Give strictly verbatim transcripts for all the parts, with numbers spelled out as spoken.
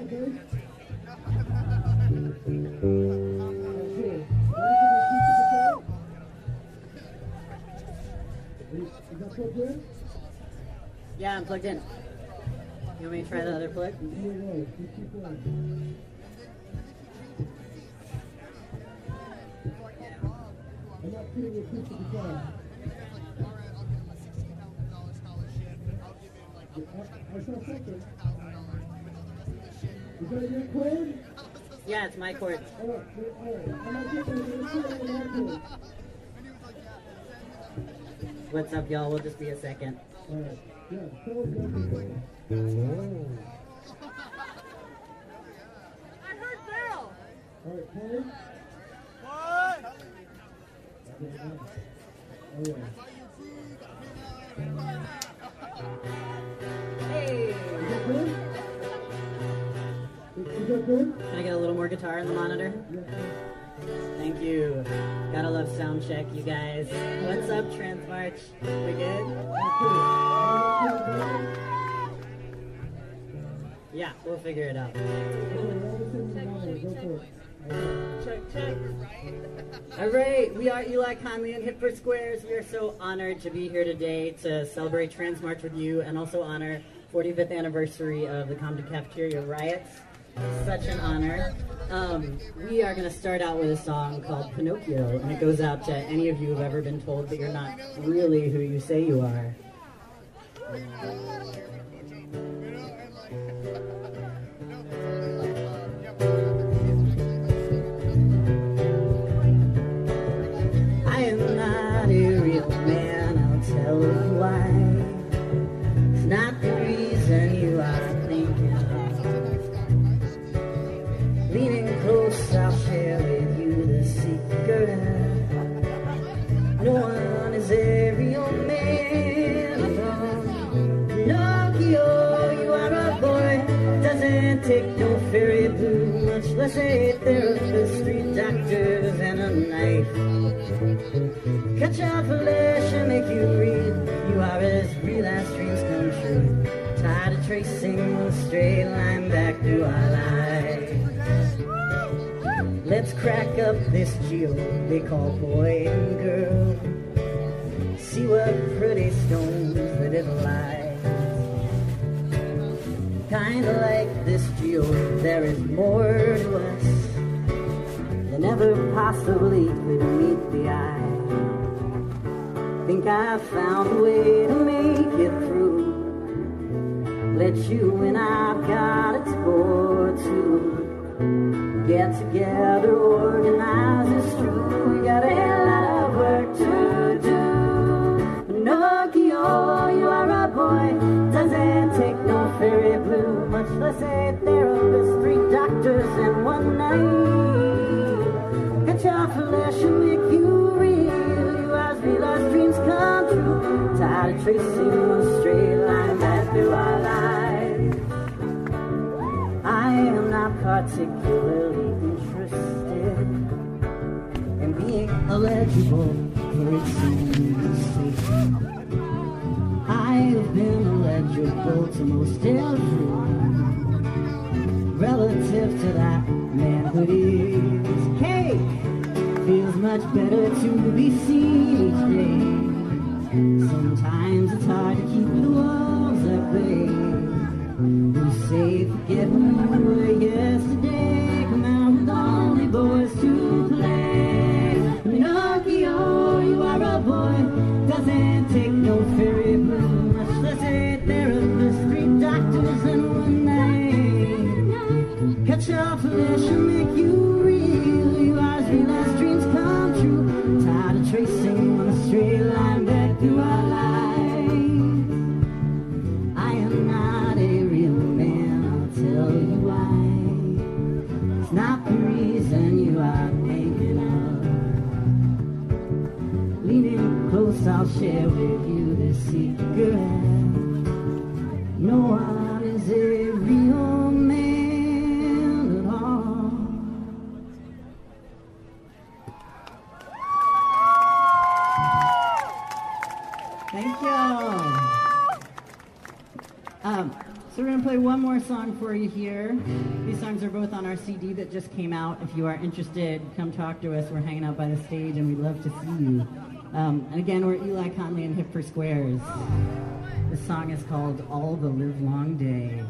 Yeah, I'm plugged in. You want me to try the other plug? Is that your cord? Yeah, it's my cord. All right, all right. I'm not getting it. What's up, y'all? We'll just be a second. All right. Yeah, tell us everything. Oh. I heard Daryl. All right, play. What? Oh, yeah. Hey! Is that good? Is that good? Can I get a little more guitar in the monitor? Yes, sir. Thank you. Gotta love sound check, you guys. What's up, Transmarch? We good? Yeah, we'll figure it out. Check, check. All right, we are Eli Conley and Hipper Squares. We are so honored to be here today to celebrate Transmarch with you and also honor forty-fifth anniversary of the Compton Cafeteria Riots. Such an honor. Um, we are going to start out with a song called Pinocchio, and it goes out to any of you who've ever been told that you're not really who you say you are. I am not a real man, I'll tell you why. It's not the reason you are thinking of. Leaning close, I'll share with you the secret. No one is a real man alone. Pinocchio, you are a boy. Doesn't take no fairy blue, much less a therapist, street doctors, and a knife. Cut your flesh and make you real. You are as real as dreams come true. Tired of tracing a straight line back through our lives. Let's crack up this geo they call boy and girl. See what pretty stones that it lies. Kinda like this geo, there is more to us than ever possibly could meet the eye. Think I found a way to make it through. Let you and I've got a tour to get together, organize, it's true. We got a lot of work to do. Pinocchio, you are a boy. Doesn't take no fairy blue, much less a therapist, three doctors in one night. Cut your flesh and make you real. You as real as dreams come true. Tired of tracing a straight line back through our lives. I am not particularly interested in being illegible for its own sake. I have been illegible to most everyone. Relative to that, manhood is cake. Feels much better to be seen each day. Sometimes it's hard to keep the walls at bay. You say forget who you were yesterday. Come out with only boys to play. Pinocchio, you are a boy. Doesn't take no fairy blue, much less a therapist, three doctors in one night. Cut your flesh and make you real. You are as real as dreams come true. Tired of tracing on a straight line back through our lives. I am not a real man, I'll tell you why. It's not the reason you are thinking of. Leaning close, I'll share with you the secret. No one is a real man at all. Thank you. Um, So we're going to play one more song for you here. These songs are both on our C D that just came out. If you are interested, come talk to us. We're hanging out by the stage, and we'd love to see you. Um, and again, we're Eli Conley and Hip for Squares. This song is called All the Livelong Day.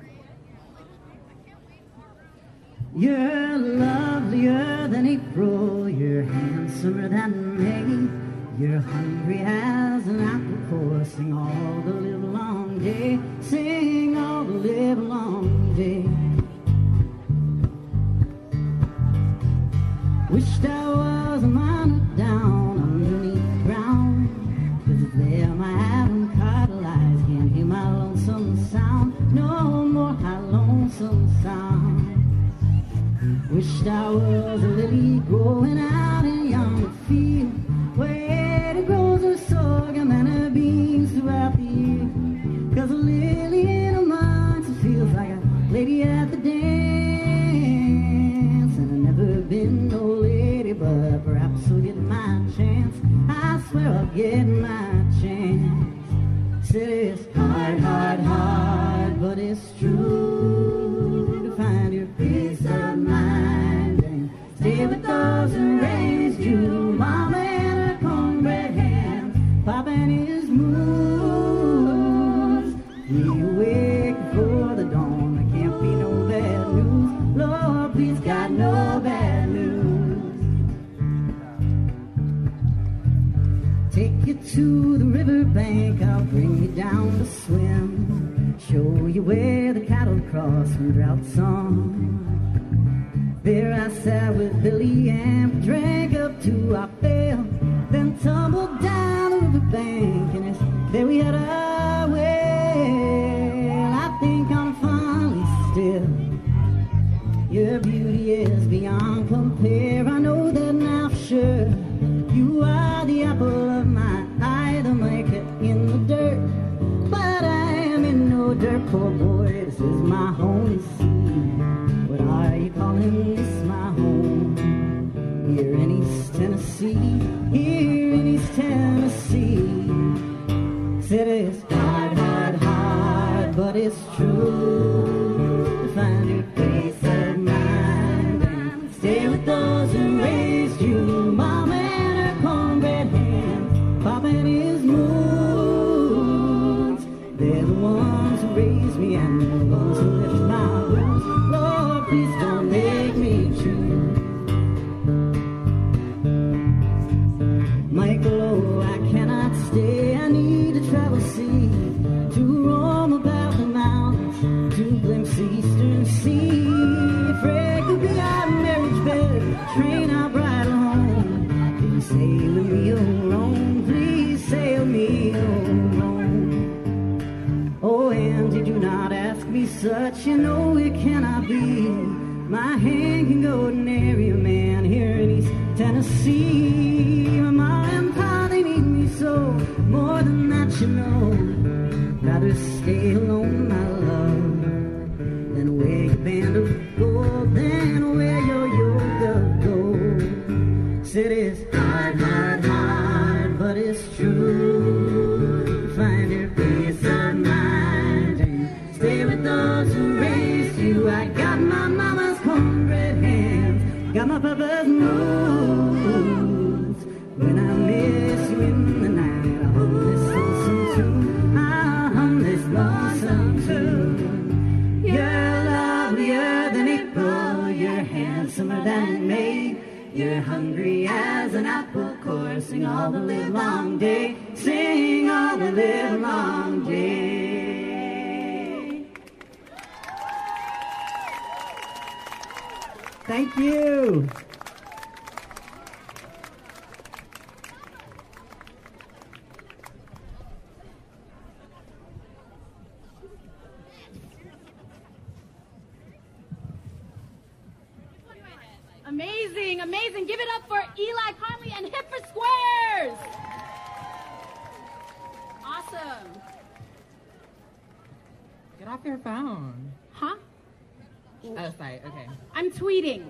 You're lovelier than April, you're handsomer than May, you're hungry as an apple core, sing all the livelong day, sing all the livelong day. Wished I was a miner down underneath the ground, 'cause there my Adam Carter lies, can't hear my lonesome sound, no more my lonesome sound. Wished I was a lily growing out in yonder field, where it grows her sorghum and her beans throughout the year. 'Cause a lily in a month feels like a lady at the dance, and I've never been no lady, but perhaps I'll get my chance. I swear I'll get my chance. Said it's hard, hard, hard, but it's true to find your peace of mind and stay with those who raised you. Mama and her cornbread hands, Papa and his moves. You wake before the dawn, there can't be no bad news. Lord, please God, no bad news. Take you to the riverbank, I'll bring you down to swim, show you where the cattle cross from drought song. There I sat with Billy and drank up to our fill, then tumbled down the riverbank, and it's there we had our way. I think I'm finally still. Your beauty is beyond compare, I know that now for sure. You are the apple of my eye, the maker in the dirt, but I am in no dirt, poor boy, this is my home, you see. What are you calling this my home? Here in East Tennessee, here in East Tennessee. Said it's hard, hard, hard, but it's true to find your peace of mind and stay with those who raised you. Mama and her cornbread hands, Papa and his moves. They're the ones who raised me and the ones who lift my roots. Lord, please don't make me choose. Michael, oh, I cannot stay. I need to travel sea, to roam about the mountains, to glimpse the eastern sea. Afraid to be our marriage bed, train our bridal home. Please sail me, oh, Rome, please sail me, oh, Rome. Oh, and did you not ask me such? You know it cannot be. My hand can go to nary a man here in East Tennessee. My mom and pa, they need me so, more than that you know. Rather stay alone, my love, than wear your band of gold, than wear your yoke of gold. Said it's hard, hard, hard, but it's true. Find your peace of mind and stay with those who raised you. I got my mama's cornbread hands, got my papa's moves. When I miss you in the night, I hum this lonesome tune, I hum this lonesome tune. You're lovelier than April, you're handsomer than May, you're hungry as an apple core, sing all the livelong day, sing all the livelong day. Thank you. Amazing, amazing. Give it up for Eli Conley and Hip for Squares. Awesome. Get off your phone. Huh? Oh, sorry. Okay. I'm tweeting.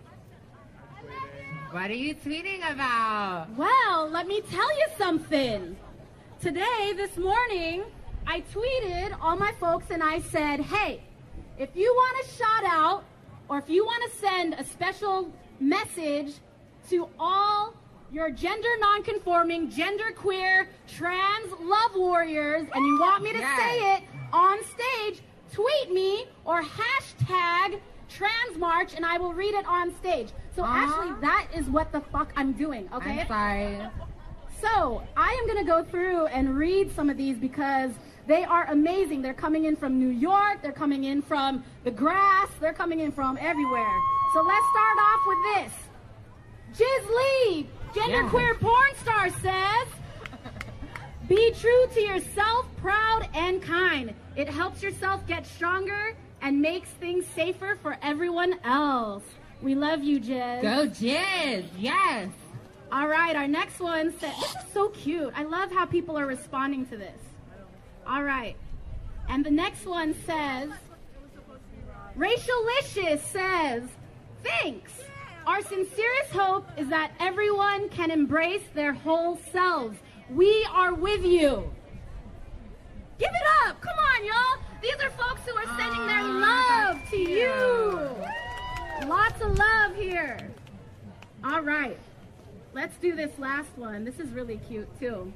What are you tweeting about? Well, let me tell you something. Today, this morning, I tweeted all my folks and I said, hey, if you want a shout out or if you want to send a special message to all your gender nonconforming, genderqueer, trans love warriors, and you want me to yes. say it on stage, tweet me or hashtag transmarch and I will read it on stage. So uh, actually, that is what the fuck I'm doing, okay? I'm sorry. So I am going to go through and read some of these because they are amazing. They're coming in from New York. They're coming in from the grass. They're coming in from everywhere. So let's start off with this. Jiz Lee, genderqueer yeah. porn star, says, be true to yourself, proud and kind. It helps yourself get stronger and makes things safer for everyone else. We love you, Jiz. Go Jiz, yes. All right, our next one says, this is so cute. I love how people are responding to this. All right. And the next one says, Racialicious says, thanks. Our sincerest hope is that everyone can embrace their whole selves. We are with you. Give it up. Come on, y'all. These are folks who are sending their love to you. Lots of love here. All right. Let's do this last one. This is really cute, too.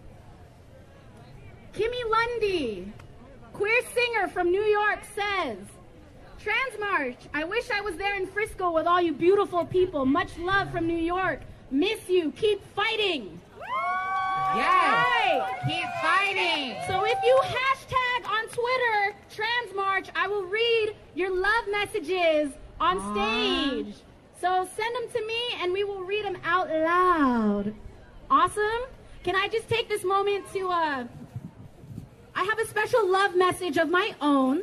Kimmy Lundy, queer singer from New York, says, Transmarch, I wish I was there in Frisco with all you beautiful people. Much love from New York. Miss you. Keep fighting. Yes. Right. Keep fighting. So if you hashtag on Twitter, Transmarch, I will read your love messages on Aww. stage. So send them to me and we will read them out loud. Awesome. Can I just take this moment to, uh, I have a special love message of my own.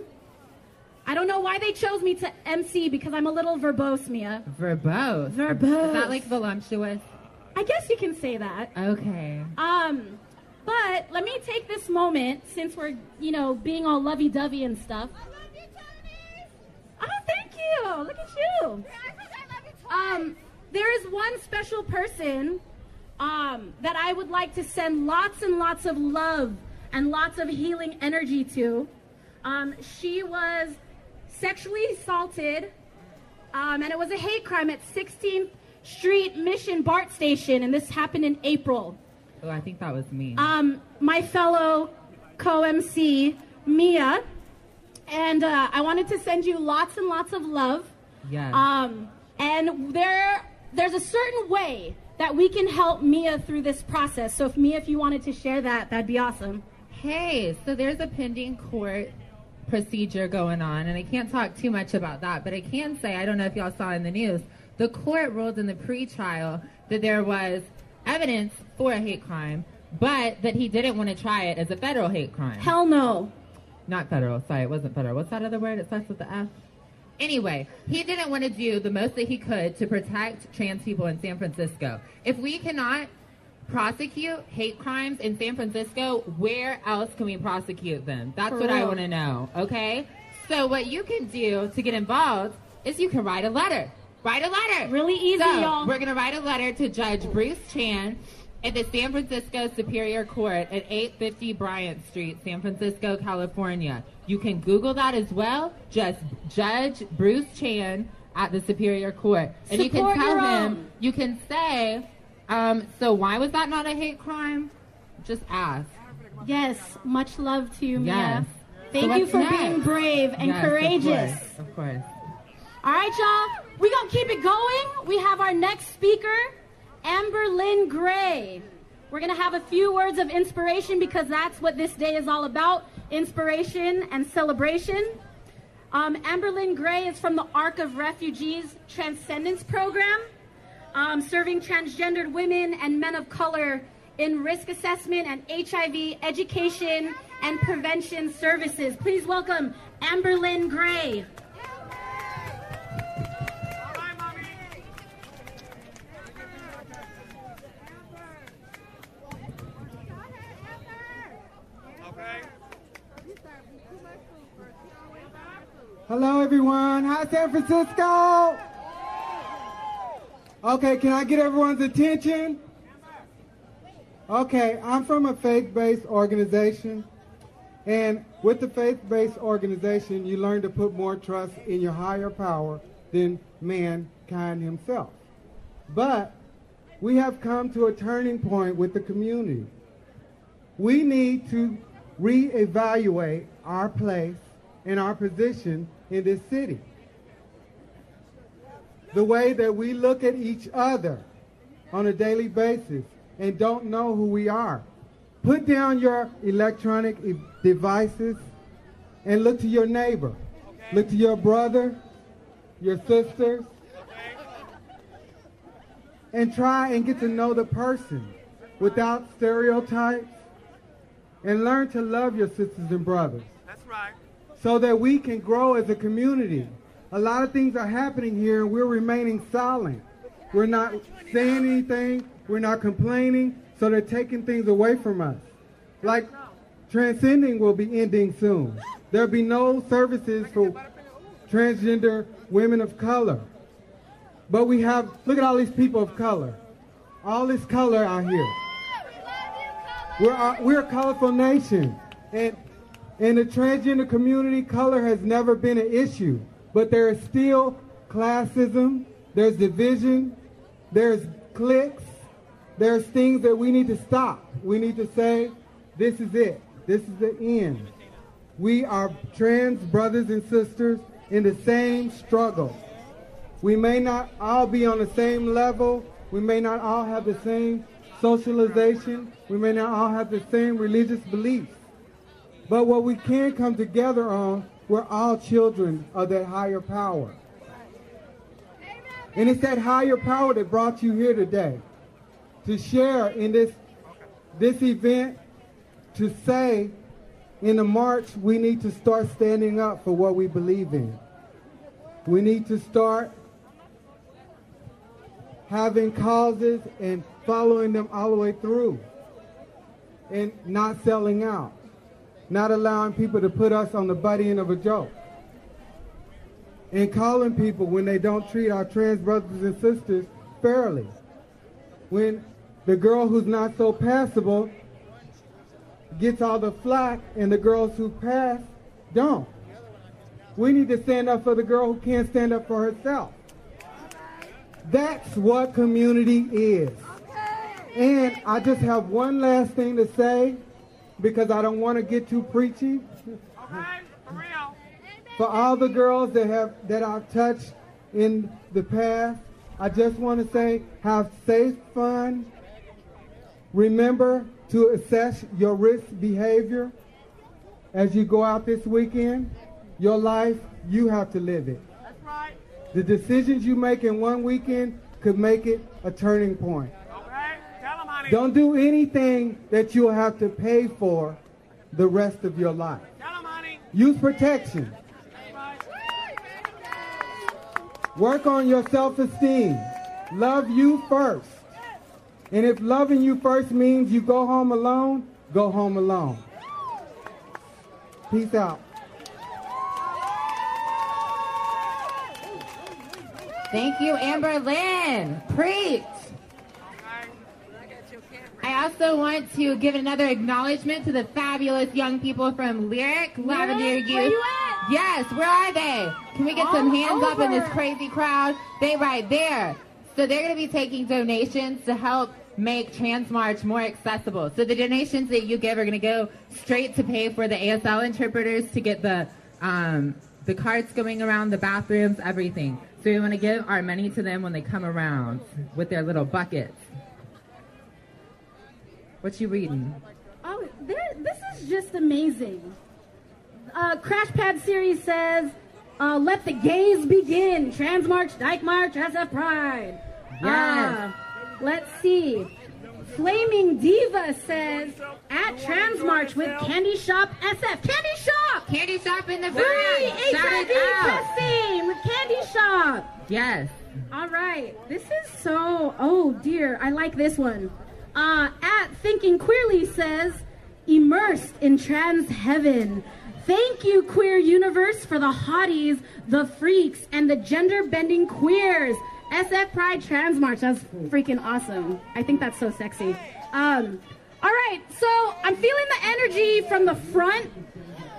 I don't know why they chose me to M C because I'm a little verbose, Mia. Verbose. Verbose. Is that like voluptuous? I guess you can say that. Okay. Um, but let me take this moment since we're, you know, being all lovey-dovey and stuff. I love you, Tony. Oh, thank you. Look at you. Yeah, I said I love you twice. Um, there is one special person um, that I would like to send lots and lots of love and lots of healing energy to. Um, she was sexually assaulted, um, and it was a hate crime at sixteenth Street Mission BART station, and this happened in April. Oh, I think that was me. Um, my fellow co-M C, Mia, and uh, I wanted to send you lots and lots of love. Yes. Um, and there, there's a certain way that we can help Mia through this process. So if Mia, if you wanted to share that, that'd be awesome. Hey, so there's a pending court procedure going on, and I can't talk too much about that, but I can say, I don't know if y'all saw in the news, the court ruled in the pre-trial that there was evidence for a hate crime, but that he didn't want to try it as a federal hate crime. Hell no. Not federal, sorry, it wasn't federal. What's that other word? It starts with the F. Anyway, he didn't want to do the most that he could to protect trans people in San Francisco. If we cannot prosecute hate crimes in San Francisco, where else can we prosecute them? That's For what I real. want to know, okay? So what you can do to get involved is you can write a letter. Write a letter. Really easy, so, y'all. We're going to write a letter to Judge Bruce Chan at the San Francisco Superior Court at eight fifty Bryant Street, San Francisco, California. You can Google that as well. Just Judge Bruce Chan at the Superior Court. And you Support can tell your him, own. you can say, um, so why was that not a hate crime? Just ask. Yes, much love to you, Mia. Yes. Thank So you what's for next? being brave and Yes, courageous. Of course, of course. All right, y'all. We're going to keep it going. We have our next speaker, Amber Lynn Gray. We're going to have a few words of inspiration because that's what this day is all about, inspiration and celebration. Um, Amber Lynn Gray is from the Arc of Refugees Transcendence Program, um, serving transgendered women and men of color in risk assessment and H I V education and prevention services. Please welcome Amber Lynn Gray. Hello, everyone. Hi, San Francisco. Okay, can I get everyone's attention? Okay, I'm from a faith-based organization, And with the faith-based organization, you learn to put more trust in your higher power than mankind himself. But we have come to a turning point with the community. We need to reevaluate our place and our position in this city. The way that we look at each other on a daily basis and don't know who we are. Put down your electronic e- devices and look to your neighbor. Okay. Look to your brother, your sisters, and try and get to know the person without stereotypes, and learn to love your sisters and brothers. That's right. So that we can grow as a community. A lot of things are happening here and we're remaining silent. We're not saying anything, we're not complaining, so they're taking things away from us. Like transcending will be ending soon. There'll be no services for transgender women of color. But we have, look at all these people of color. All this color out here. We're a, we're a colorful nation. And in the transgender community, color has never been an issue. But there is still classism, there's division, there's cliques, there's things that we need to stop. We need to say, this is it. This is the end. We are trans brothers and sisters in the same struggle. We may not all be on the same level. We may not all have the same socialization. We may not all have the same religious beliefs. But what we can come together on, we're all children of that higher power. And it's that higher power that brought you here today to share in this, this event, to say in the march we need to start standing up for what we believe in. We need to start having causes and following them all the way through and not selling out. Not allowing people to put us on the butt end of a joke. And calling people when they don't treat our trans brothers and sisters fairly. When the girl who's not so passable gets all the flack and the girls who pass don't. We need to stand up for the girl who can't stand up for herself. That's what community is. And I just have one last thing to say, because I don't want to get too preachy. Okay, for real. For all the girls that have that I've touched in the past, I just want to say, have safe fun. Remember to assess your risk behavior as you go out this weekend. Your life, you have to live it. That's right. The decisions you make in one weekend could make it a turning point. Okay, tell them, honey. Don't do anything that you'll have to pay for the rest of your life. Tell them, honey. Use protection. That's right. Work on your self-esteem. Love you first. And if loving you first means you go home alone, go home alone. Peace out. Thank you, Amber Lynn. Preach. I also want to give another acknowledgement to the fabulous young people from Lyric Lavender Youth. Where you at? Yes, where are they? Can we get All some hands up in this over. crazy crowd? They right there. So they're going to be taking donations to help make Trans March more accessible. So the donations that you give are going to go straight to pay for the A S L interpreters to get the um, the carts going around, the bathrooms, everything. So we want to give our money to them when they come around with their little buckets. What you reading? Oh, there, this is just amazing. Uh, Crash Pad series says, uh, let the gays begin. Trans March, Dyke March, S F Pride. Yes. Uh, let's see. Flaming Diva says, at Trans March with Candy Shop S F. Candy Shop! Candy Shop in the Free back. H Shout I it V out. testing with Candy Shop. Yes. All right. This is so, oh dear, I like this one. Uh, at Thinking Queerly says, immersed in trans heaven. Thank you, Queer Universe, for the hotties, the freaks, and the gender-bending queers. S F Pride Trans March. That's freaking awesome. I think that's so sexy. Um, all right, so I'm feeling the energy from the front.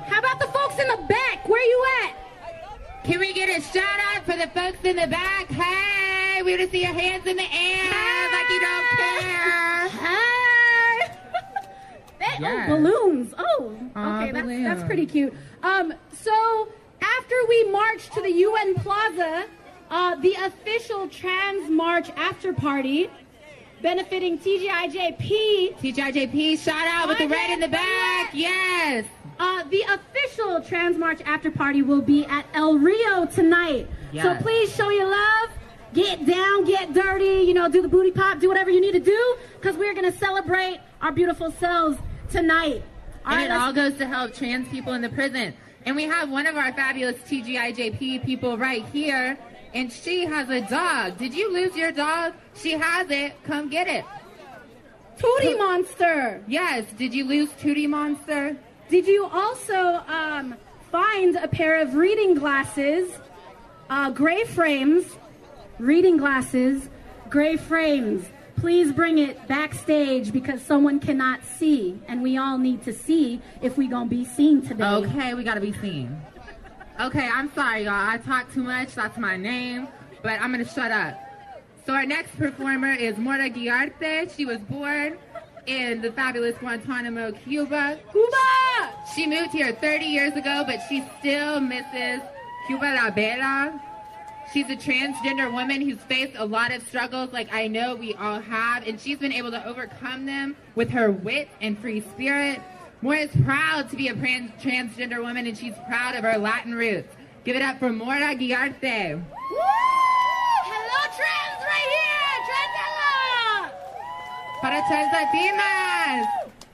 How about the folks in the back? Where you at? Can we get a shout out for the folks in the back? Hey, we want to see your hands in the air hey. like you don't care. Hey. That, Yes. Oh, balloons. Oh, Aw, okay, that's, balloons. that's pretty cute. Um, so after we marched to the U N Plaza, uh, the official Trans March after party benefiting T G I J P. T G I J P, shout out with the red in the back. Yes. Uh, the official Trans March after party will be at El Rio tonight. Yes. So please show your love. Get down, get dirty, you know, do the booty pop, do whatever you need to do, because we're going to celebrate our beautiful selves tonight. All And right, it let's- all goes to help trans people in the prison. And we have one of our fabulous T G I J P people right here, and she has a dog. Did you lose your dog? She has it. Come get it. Tootie Monster. Yes. Did you lose Tootie Monster? Did you also um, find a pair of reading glasses, uh, gray frames, reading glasses, gray frames? Please bring it backstage because someone cannot see, and we all need to see if we gonna be seen today. Okay, we gotta be seen. Okay, I'm sorry, y'all. I talk too much. That's my name, but I'm gonna shut up. So our next performer is Mora Guiarte. She was born in the fabulous Guantanamo, Cuba. Cuba! She moved here thirty years ago, but she still misses Cuba La Bella. She's a transgender woman who's faced a lot of struggles like I know we all have, and she's been able to overcome them with her wit and free spirit. Mora is proud to be a trans- transgender woman, and she's proud of her Latin roots. Give it up for Mora Guiarte. Woo! Hello, trans right here! Transella! Para Trans Latinas.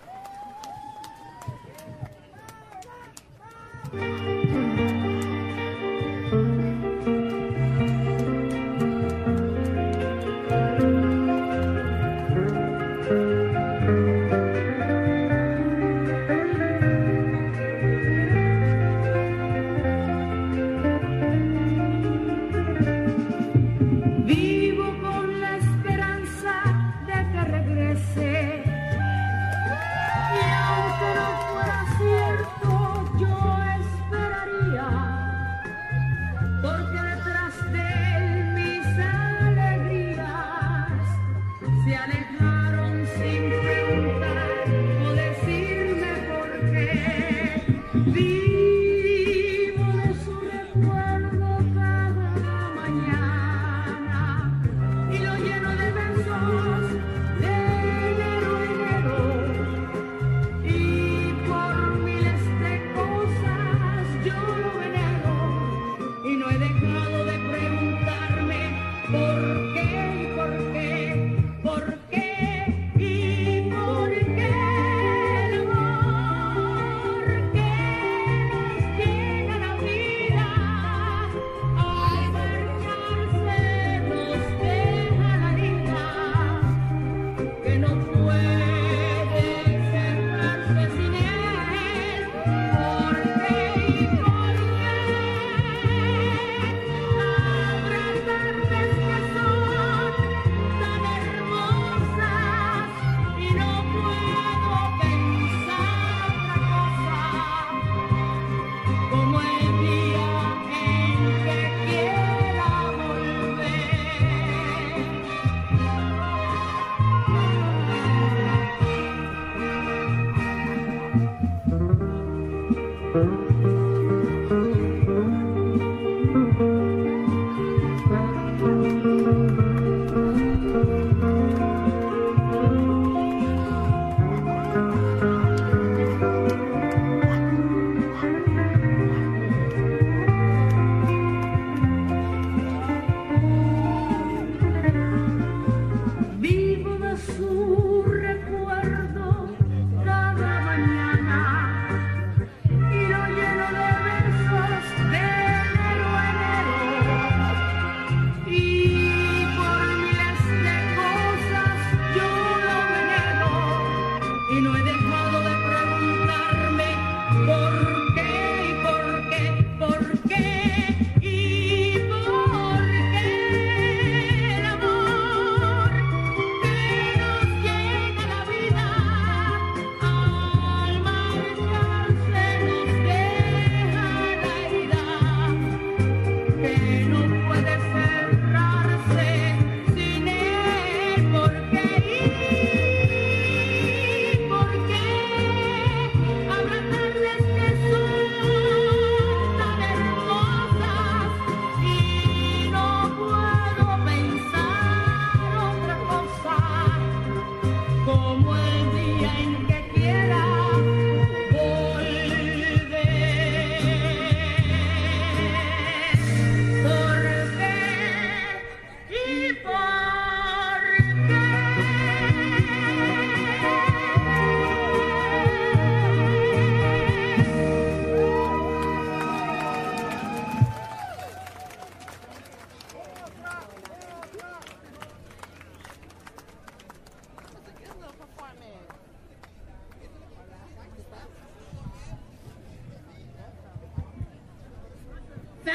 Vivo con la esperanza de que regrese. Y aunque no fuera cierto, yo esperaría. Porque detrás de él mis alegrías se alejaron sin preguntar o decirme por qué. Vivo de su recuerdo cada mañana y lo lleno de besos de enero a enero. Y por miles de cosas yo lo venero y no he dejado de preguntarme por qué y por qué, por qué.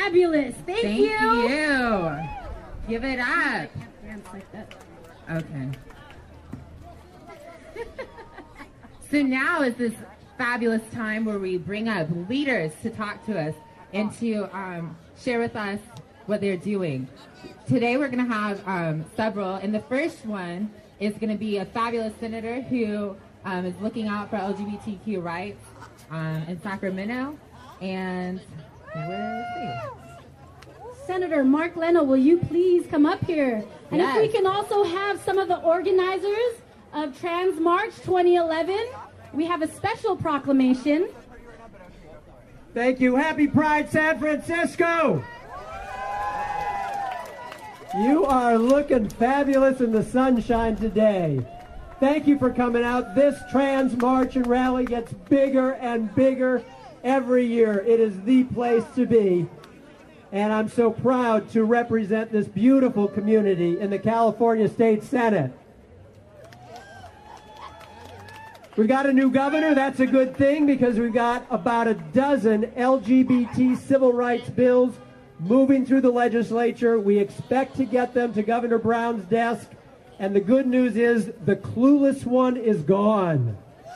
fabulous. Thank, Thank you. you. Give it up. Dance like that. Okay. So now is this fabulous time where we bring up leaders to talk to us and to um, share with us what they're doing. Today we're going to have um, several, and the first one is going to be a fabulous senator who um, is looking out for L G B T Q rights um, in Sacramento. And where is he? Senator Mark Leno, will you please come up here? And Yes. if we can also have some of the organizers of Trans March twenty eleven, we have a special proclamation. Thank you. Happy Pride, San Francisco. You are looking fabulous in the sunshine today. Thank you for coming out. This Trans March and Rally gets bigger and bigger every year. It is the place to be. And I'm so proud to represent this beautiful community in the California State Senate. We've got a new governor. That's a good thing because we've got about a dozen L G B T civil rights bills moving through the legislature. We expect to get them to Governor Brown's desk. And the good news is the clueless one is gone.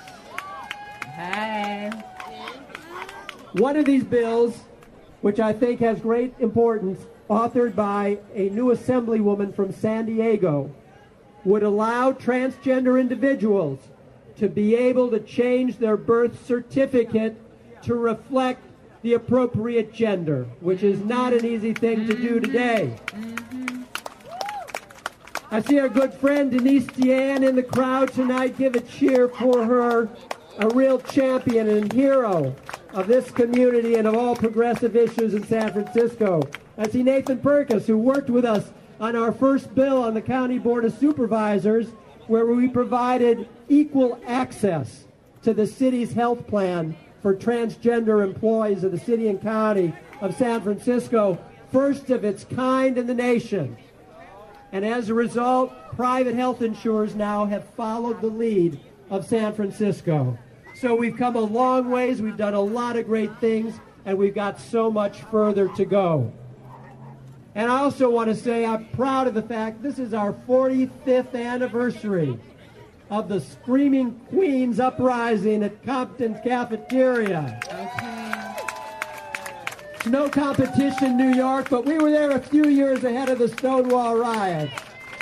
Hey. One of these bills, which I think has great importance, authored by a new assemblywoman from San Diego, would allow transgender individuals to be able to change their birth certificate to reflect the appropriate gender, which is not an easy thing to do today. I see our good friend Denise Deanne in the crowd tonight. Give a cheer for her, a real champion and hero of this community and of all progressive issues in San Francisco. I see Nathan Perkis, who worked with us on our first bill on the County Board of Supervisors, where we provided equal access to the city's health plan for transgender employees of the city and county of San Francisco, first of its kind in the nation. And as a result, private health insurers now have followed the lead of San Francisco. So we've come a long ways, we've done a lot of great things, and we've got so much further to go. And I also want to say I'm proud of the fact this is our forty-fifth anniversary of the Screaming Queens uprising at Compton's Cafeteria. Okay. It's no competition, New York, but we were there a few years ahead of the Stonewall riots.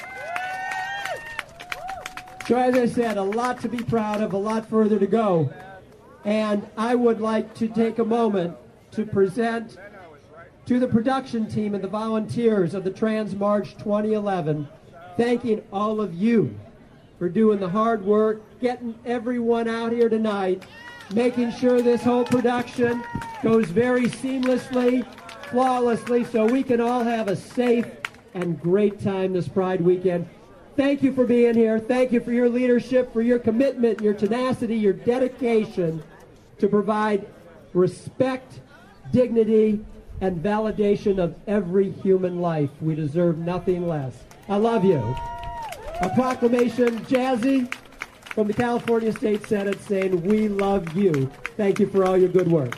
So as I said, a lot to be proud of, a lot further to go. And I would like to take a moment to present to the production team and the volunteers of the Trans March twenty eleven, thanking all of you for doing the hard work, getting everyone out here tonight, making sure this whole production goes very seamlessly, flawlessly, so we can all have a safe and great time this Pride weekend. Thank you for being here. Thank you for your leadership, for your commitment, your tenacity, your dedication to provide respect, dignity, and validation of every human life. We deserve nothing less. I love you. A proclamation, Jazzy, from the California State Senate saying, we love you. Thank you for all your good work.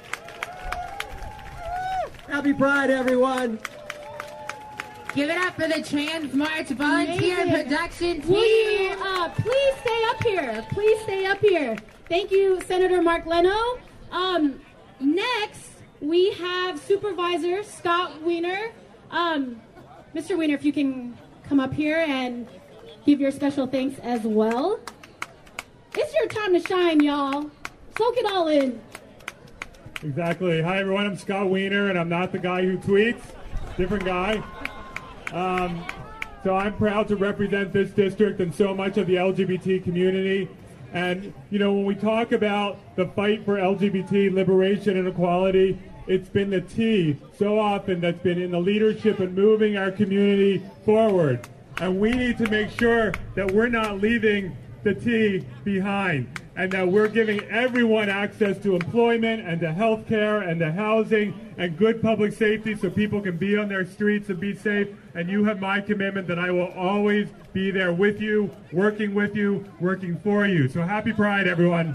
Happy Pride, everyone. Give it up for the Trans March volunteer Amazing. production Will you team. uh, please stay up here? Please stay up here. Thank you, Senator Mark Leno. Um, next, we have Supervisor Scott Wiener. Um, Mister Wiener, if you can come up here and give your special thanks as well. It's your time to shine, y'all. Soak it all in. Exactly. Hi, everyone. I'm Scott Wiener, and I'm not the guy who tweets. Different guy. Um, so I'm proud to represent this district and so much of the L G B T community. And, you know, when we talk about the fight for L G B T liberation and equality, it's been the T so often that's been in the leadership and moving our community forward. And we need to make sure that we're not leaving the T behind and that we're giving everyone access to employment and to health care and to housing and good public safety so people can be on their streets and be safe. And you have my commitment that I will always be there with you, working with you, working for you. So happy Pride, everyone.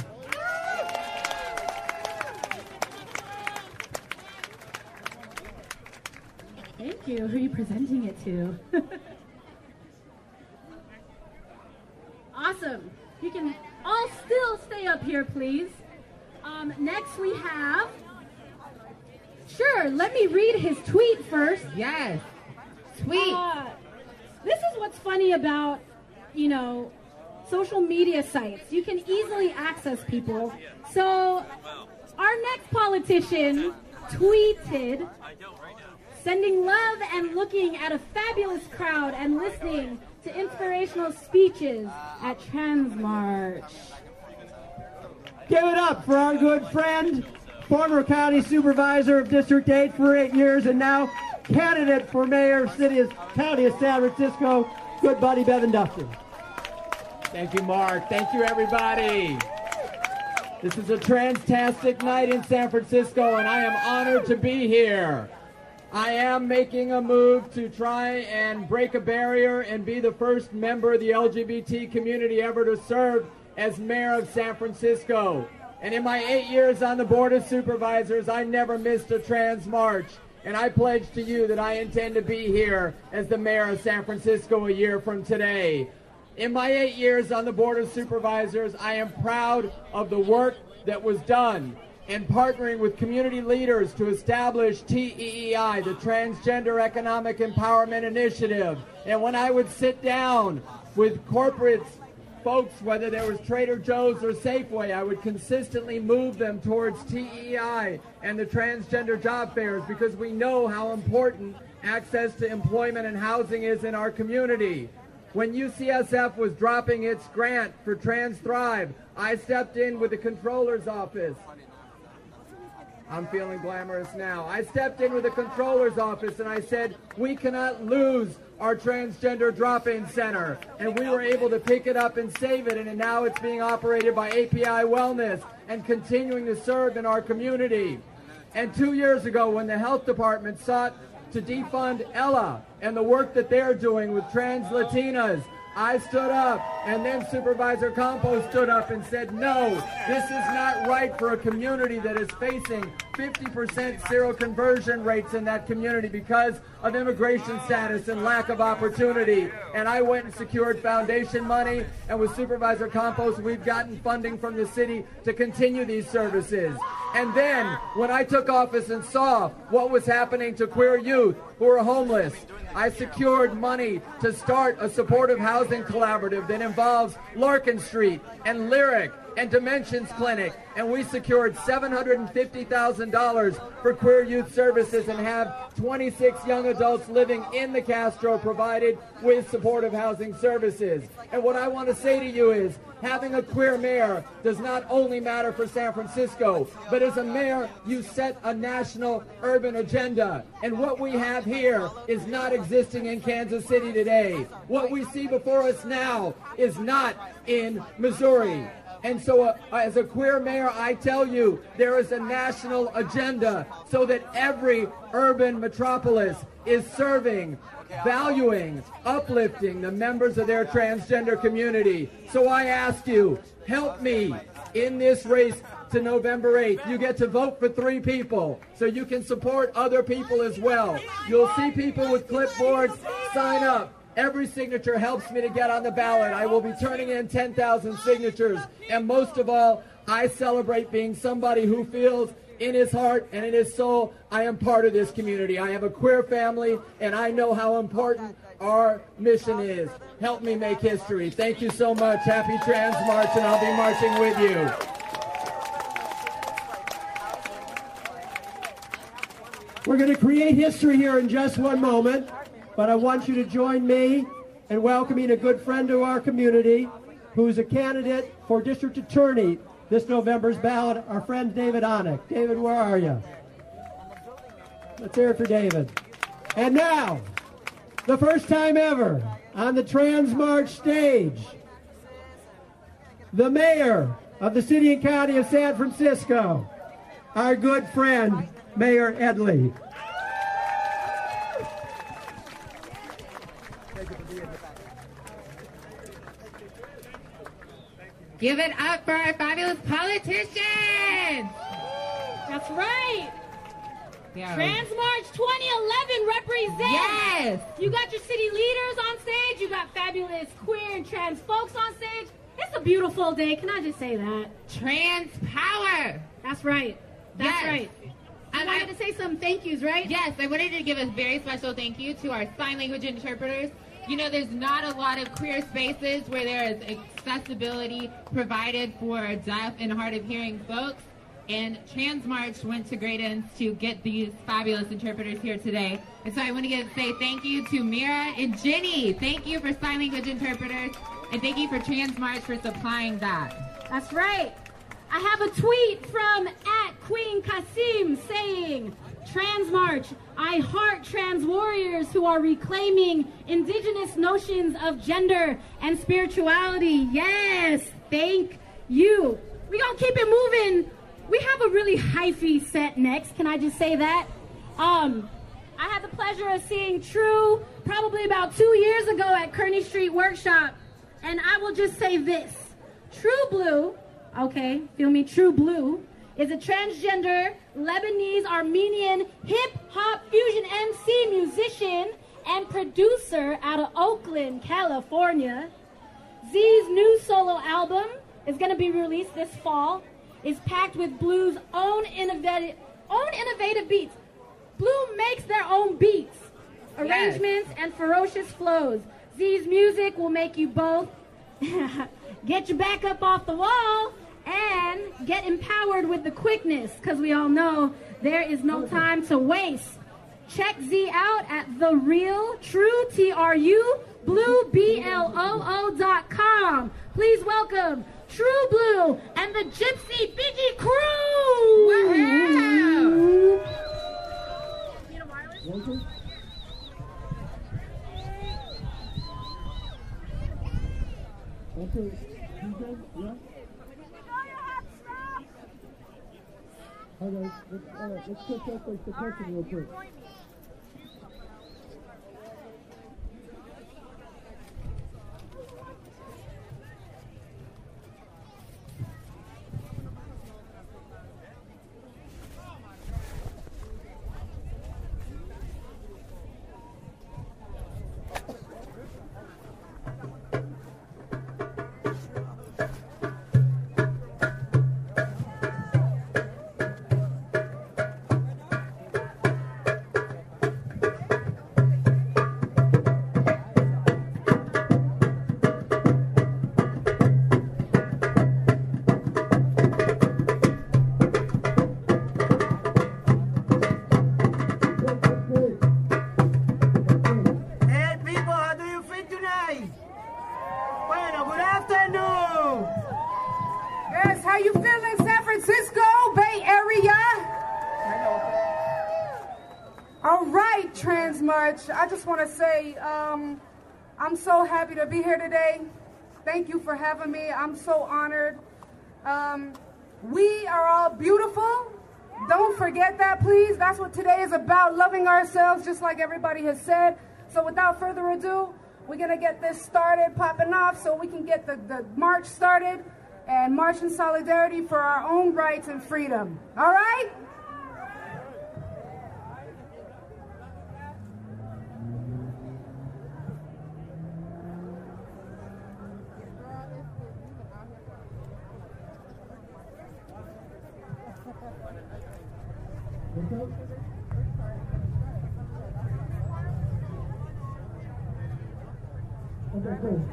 Thank you. Who are you presenting it to? Awesome. You can all still stay up here, please. Um, next we have... Sure, let me read his tweet first. Yes. Tweet. Uh, this is what's funny about, you know, social media sites. You can easily access people. So our next politician tweeted, sending love and looking at a fabulous crowd and listening to inspirational speeches at Transmarch. Give it up for our good friend, former county supervisor of District eight for eight years and now candidate for mayor of city of county of San Francisco, good buddy Bevan Dufton. Thank you, Mark. Thank you, everybody. This is a transtastic night in San Francisco, and I am honored to be here. I am making a move to try and break a barrier and be the first member of the L G B T community ever to serve as mayor of San Francisco. And in my eight years on the Board of Supervisors, I never missed a trans march. And I pledge to you that I intend to be here as the mayor of San Francisco a year from today. In my eight years on the Board of Supervisors, I am proud of the work that was done in partnering with community leaders to establish T E E I, the Transgender Economic Empowerment Initiative. And when I would sit down with corporate folks, whether there was Trader Joe's or Safeway, I would consistently move them towards T E E I and the transgender job fairs because we know how important access to employment and housing is in our community. When U C S F was dropping its grant for Trans Thrive, I stepped in with the controller's office. I'm feeling glamorous now. I stepped in with the controller's office and I said, we cannot lose our transgender drop-in center. And we were able to pick it up and save it, and now it's being operated by A P I Wellness and continuing to serve in our community. And two years ago, when the health department sought to defund Ella and the work that they're doing with trans Latinas, I stood up, and then Supervisor Campos stood up and said, no, this is not right for a community that is facing fifty percent seroconversion rates in that community because of immigration status and lack of opportunity. And I went and secured foundation money, and with Supervisor Campos, we've gotten funding from the city to continue these services. And then, when I took office and saw what was happening to queer youth who are homeless, I secured money to start a supportive housing collaborative that involves Larkin Street and Lyric and Dimensions Clinic, and we secured seven hundred fifty thousand dollars for queer youth services and have twenty-six young adults living in the Castro provided with supportive housing services. And what I want to say to you is, having a queer mayor does not only matter for San Francisco, but as a mayor, you set a national urban agenda. And what we have here is not existing in Kansas City today. What we see before us now is not in Missouri. And so uh, as a queer mayor, I tell you, there is a national agenda so that every urban metropolis is serving, valuing, uplifting the members of their transgender community. So I ask you, help me in this race to November eighth. You get to vote for three people so you can support other people as well. You'll see people with clipboards sign up. Every signature helps me to get on the ballot. I will be turning in ten thousand signatures. And most of all, I celebrate being somebody who feels in his heart and in his soul, I am part of this community. I have a queer family, and I know how important our mission is. Help me make history. Thank you so much. Happy Trans March, and I'll be marching with you. We're going to create history here in just one moment, but I want you to join me in welcoming a good friend to our community who's a candidate for district attorney this November's ballot, our friend David Onick. David, where are you? Let's hear it for David. And now, the first time ever on the Trans March stage, the mayor of the city and county of San Francisco, our good friend, Mayor Ed Lee. Give it up for our fabulous politicians! That's right. Yeah. Transmarch twenty eleven represent. Yes. You got your city leaders on stage. You got fabulous queer and trans folks on stage. It's a beautiful day. Can I just say that? Trans power. That's right. That's Yes. right. I And wanted I- to say some thank yous, right? Yes, I wanted to give a very special thank you to our sign language interpreters. You know, there's not a lot of queer spaces where there is accessibility provided for deaf and hard of hearing folks. And Transmarch went to great ends to get these fabulous interpreters here today. And so I want to get, say thank you to Mira and Jenny. Thank you for sign language interpreters. And thank you for Transmarch for supplying that. That's right. I have a tweet from at Queen Kasim saying, Transmarch, I heart trans warriors who are reclaiming indigenous notions of gender and spirituality. Yes, thank you. We're going to keep it moving. We have a really hyphy set next. Can I just say that? Um, I had the pleasure of seeing True probably about two years ago at Kearney Street Workshop. And I will just say this. True Blue, okay, feel me, True Blue, is a transgender Lebanese Armenian hip-hop fusion M C musician and producer out of Oakland, California. Z's new solo album is going to be released this fall. Is packed with Blue's own innovative, own innovative beats. Blue makes their own beats, arrangements, yes. and ferocious flows. Z's music will make you both get your back up off the wall and get empowered with the quickness, because we all know there is no time to waste. Check Z out at The Real True, T R U, Blue, B L O O dot com. Please welcome True Blue and the Gypsy Biggie Crew! Wow! Okay, D J, yeah? All right, let's, all right, let's check out the percussion real quick. I just want to say um, I'm so happy to be here today. Thank you for having me. I'm so honored. Um, we are all beautiful. Don't forget that, please. That's what today is about, loving ourselves, just like everybody has said. So without further ado, we're going to get this started, popping off, so we can get the, the march started and march in solidarity for our own rights and freedom. All right? Okay, cool.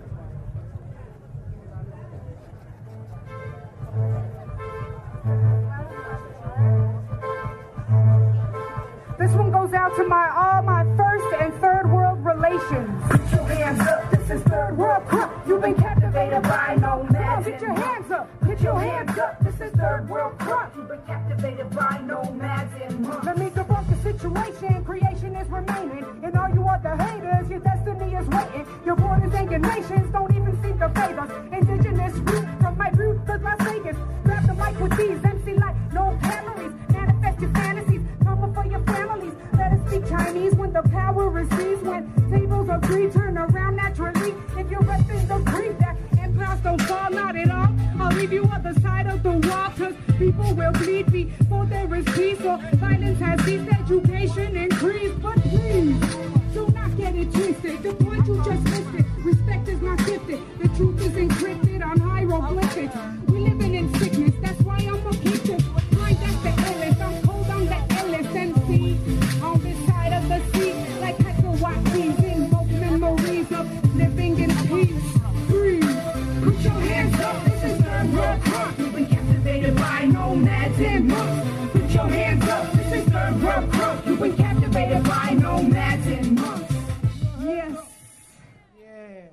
This one goes out to my all my first and third world relations. Put your hands up, this is third world crap. You've been captivated by no magic. Put your hands up, put your hands up, this is third world crap. You've been captivated by nomads and monks. Let me debunk the situation, creation is remaining. And all you other haters, your destiny is waiting. Your borders and your nations don't even seem to fade us. Indigenous root from my root to Las Vegas. Grab the mic with these, M C like no calories. Manifest your fantasies, come for your families. Let us speak Chinese when the power is seized. When tables of greed turn around naturally. If you're repping the creed that implants don't fall, not at all. I'll leave you other other side of the wall, cause people will bleed before there is peace, or violence has ceased, education increased. But please, do not get it twisted. The point you just missed it. Respect is not gifted. The truth is encrypted on hieroglyphics. We living in sickness, that's why I'm a keep this. Mind that's the illest. I'm cold on the illest M C. On this side of the sea, like Hector-Watkins, invoke memories of living in peace. Breathe. Put your hands up. This is third world crop. You've been captivated by nomads and monks. Put your hands up. This is third world crop. You've been captivated by nomads and monks. Yes. Yeah.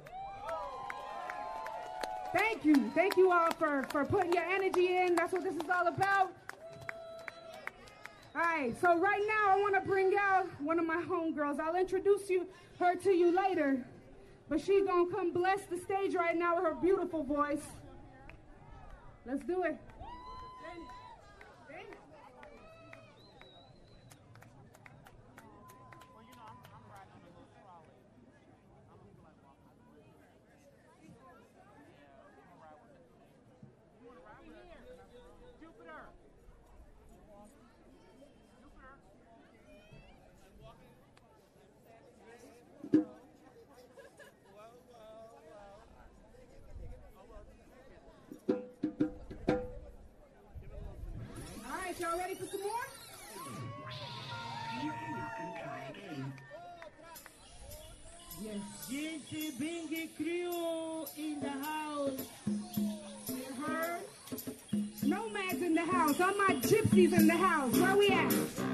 Thank you. Thank you all for, for putting your energy in. That's what this is all about. All right, so right now I want to bring out one of my homegirls. I'll introduce you her to you later, but she's going to come bless the stage right now with her beautiful voice. Let's do it. Y'all ready for some more? Yes. Gypsy Bingy Crew in the house. You heard? Nomads in the house. All my gypsies in the house. Where we at?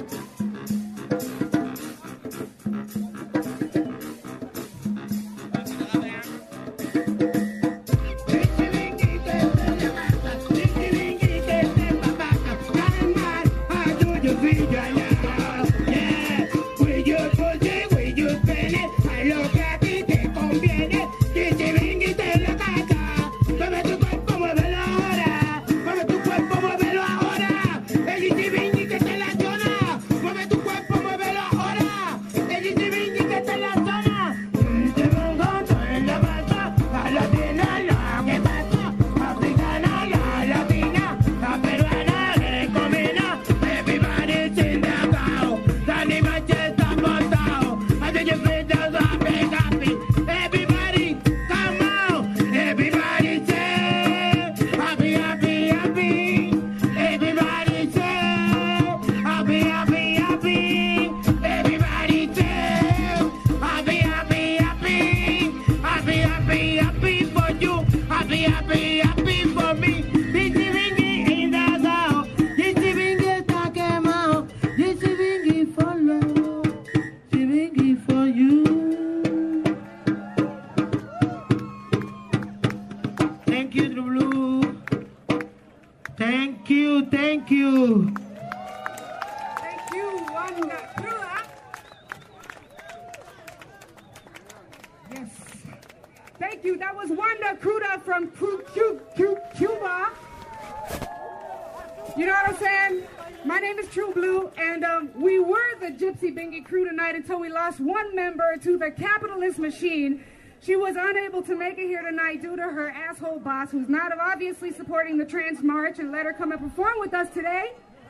Until we lost one member to the capitalist machine. She was unable to make it here tonight due to her asshole boss, who's not obviously supporting the trans march, and let her come and perform with us today.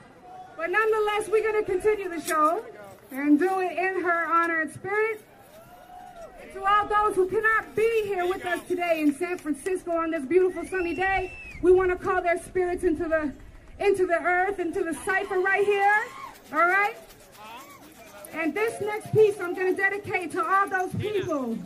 But nonetheless, we're going to continue the show and do it in her honor and spirit. And to all those who cannot be here with us today in San Francisco on this beautiful sunny day, we want to call their spirits into the into the earth, into the cipher right here. All right? And this next piece I'm going to dedicate to all those people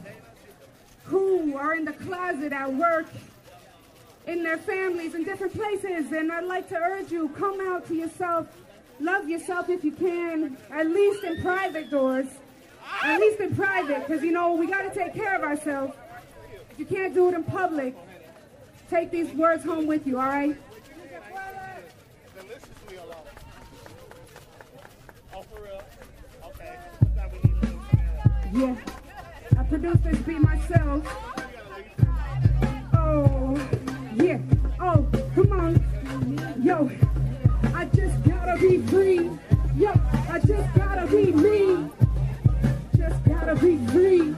who are in the closet at work, in their families, in different places. And I'd like to urge you, come out to yourself. Love yourself if you can, at least in private doors. At least in private, because, you know, we got to take care of ourselves. If you can't do it in public, take these words home with you, all right? Yeah, I produced this beat myself. Oh, yeah. Oh, come on. Yo, I just gotta be free. Yo, I just gotta be me. Just gotta be free.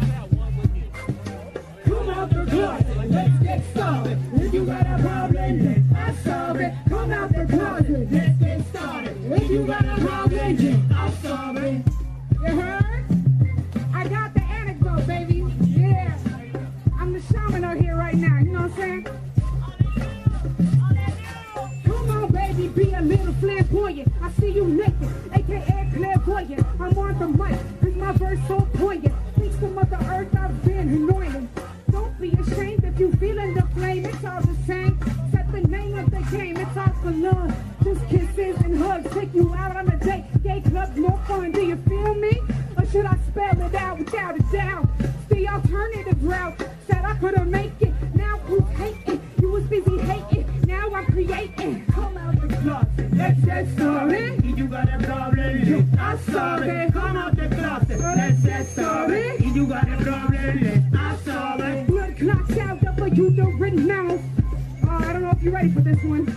Come out the closet, let's get started. If you got a problem, shaman out here right now, you know what I'm saying? Come on, baby, be a little flamboyant. I see you naked, A K A clairvoyant. I'm on the mic, cause my verse so poignant. Thanks to Mother Earth, I've been anointed. Don't be ashamed if you feeling the flame, it's all the same. Set the name of the game, it's all for love. Just kisses and hugs, take you out on a date. Gay clubs, more fun, do you feel me? Or should I spell it out without a doubt? It's the alternative route, said I couldn't make it. Now who's hating? You was busy hating, now I'm creating. Come out the closet, let's get started. You got a problem, I solve it. Come out the closet, let's get started. You got a problem, I solve it. Blood clots out up for you, the written mouth. Oh, I don't know if you're ready for this one.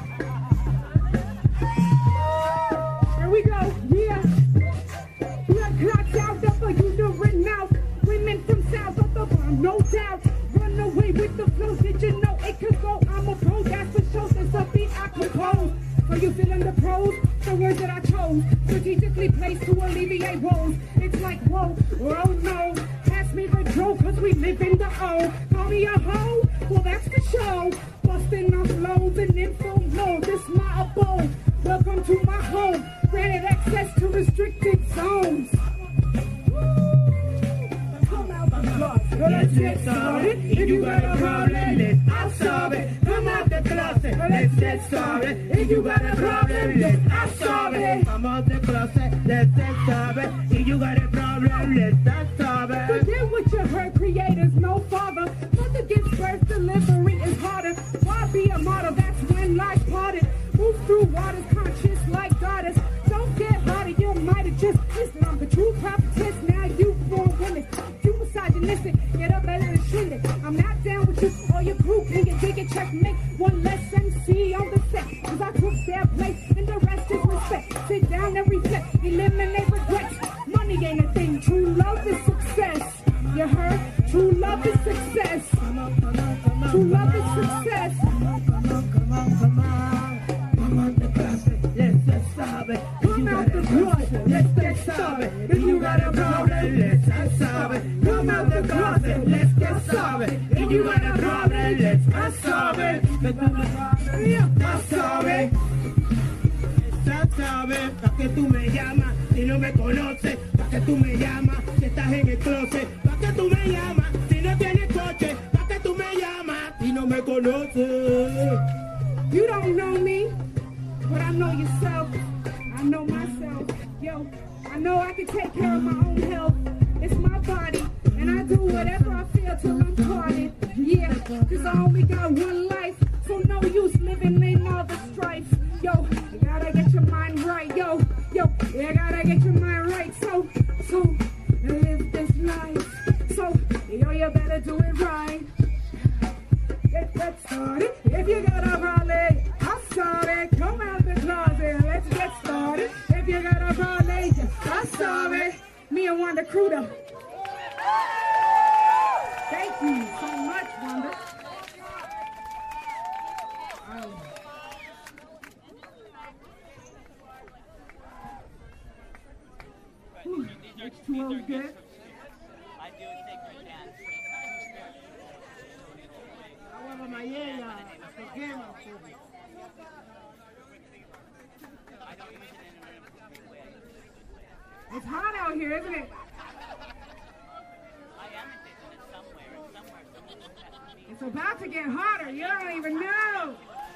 Here we go, yeah. Blood clots out up for you, the written mouth. Women from south of the bomb, no doubt. Run away with the flow, did you know it could go? I'm a pro, that's for sure, there's a beat I compose. Are you feeling the pros? The words that I chose, strategically placed to alleviate woes. It's like, whoa, oh no, pass me the joke, cause we live in the O. Call me a hoe? Well, that's the show. Busting off loads and info low, this my abode. Welcome to my home, granted access to restricted zones. Come out the closet, let's get started. If you got a problem, I'll solve it. Come out the closet, let's get started. If you got a problem, I'll solve it. Come out the closet, let's get started. If you got a problem, let's get started. Forget what you heard, creators, no father. Mother gives birth, delivery is harder. Why be a model? That's when life parted. Move through waters, conscious like goddess. Don't get harder, you might have just missed it. I'm the true prophetess, now you born women. You misogynistic, get up better than Shindig. I'm not down with you or your crew, can you dig it? Checkmate, one less M C on the set. Cause I took their place, and the rest is respect. Sit down and reflect, eliminate regrets. Money ain't a thing, true love is success. You heard? True love is success. True love is success. Come on, come on, come on, come on. Come on the closet, let's get started. Come out the closet, let's get started. If you got a problem, let's get started. Come out the closet, let's get started. If you got a problem, let's get started. Let's started. Estás sabes, pa' que tú me llamas si no me conoces, pa' que tú me llamas si estás en el closet, pa' que tú me llamas si no tienes coche, pa' que tú me llamas si no me conoces. You don't know me, but I know yourself. I know myself. Yo, I know I can take care of my own health. It's my body, and I do whatever I feel till I'm parted. Yeah, cause I only got one life, so no use living in all the strife. Yo, you gotta get your mind right. Yo, yo, you gotta get your mind right. So, so, live this life. So, yo, you better do it right. Get that started. If you got a problem, I'm sorry. Come out the closet. Let's get started. If you got a problem, I'm sorry. Me and Wanda Cruda. Thank you so much, Wanda. Um, whew, H two O is good. It's hot out here, isn't it? It's about to get hotter. You don't even know.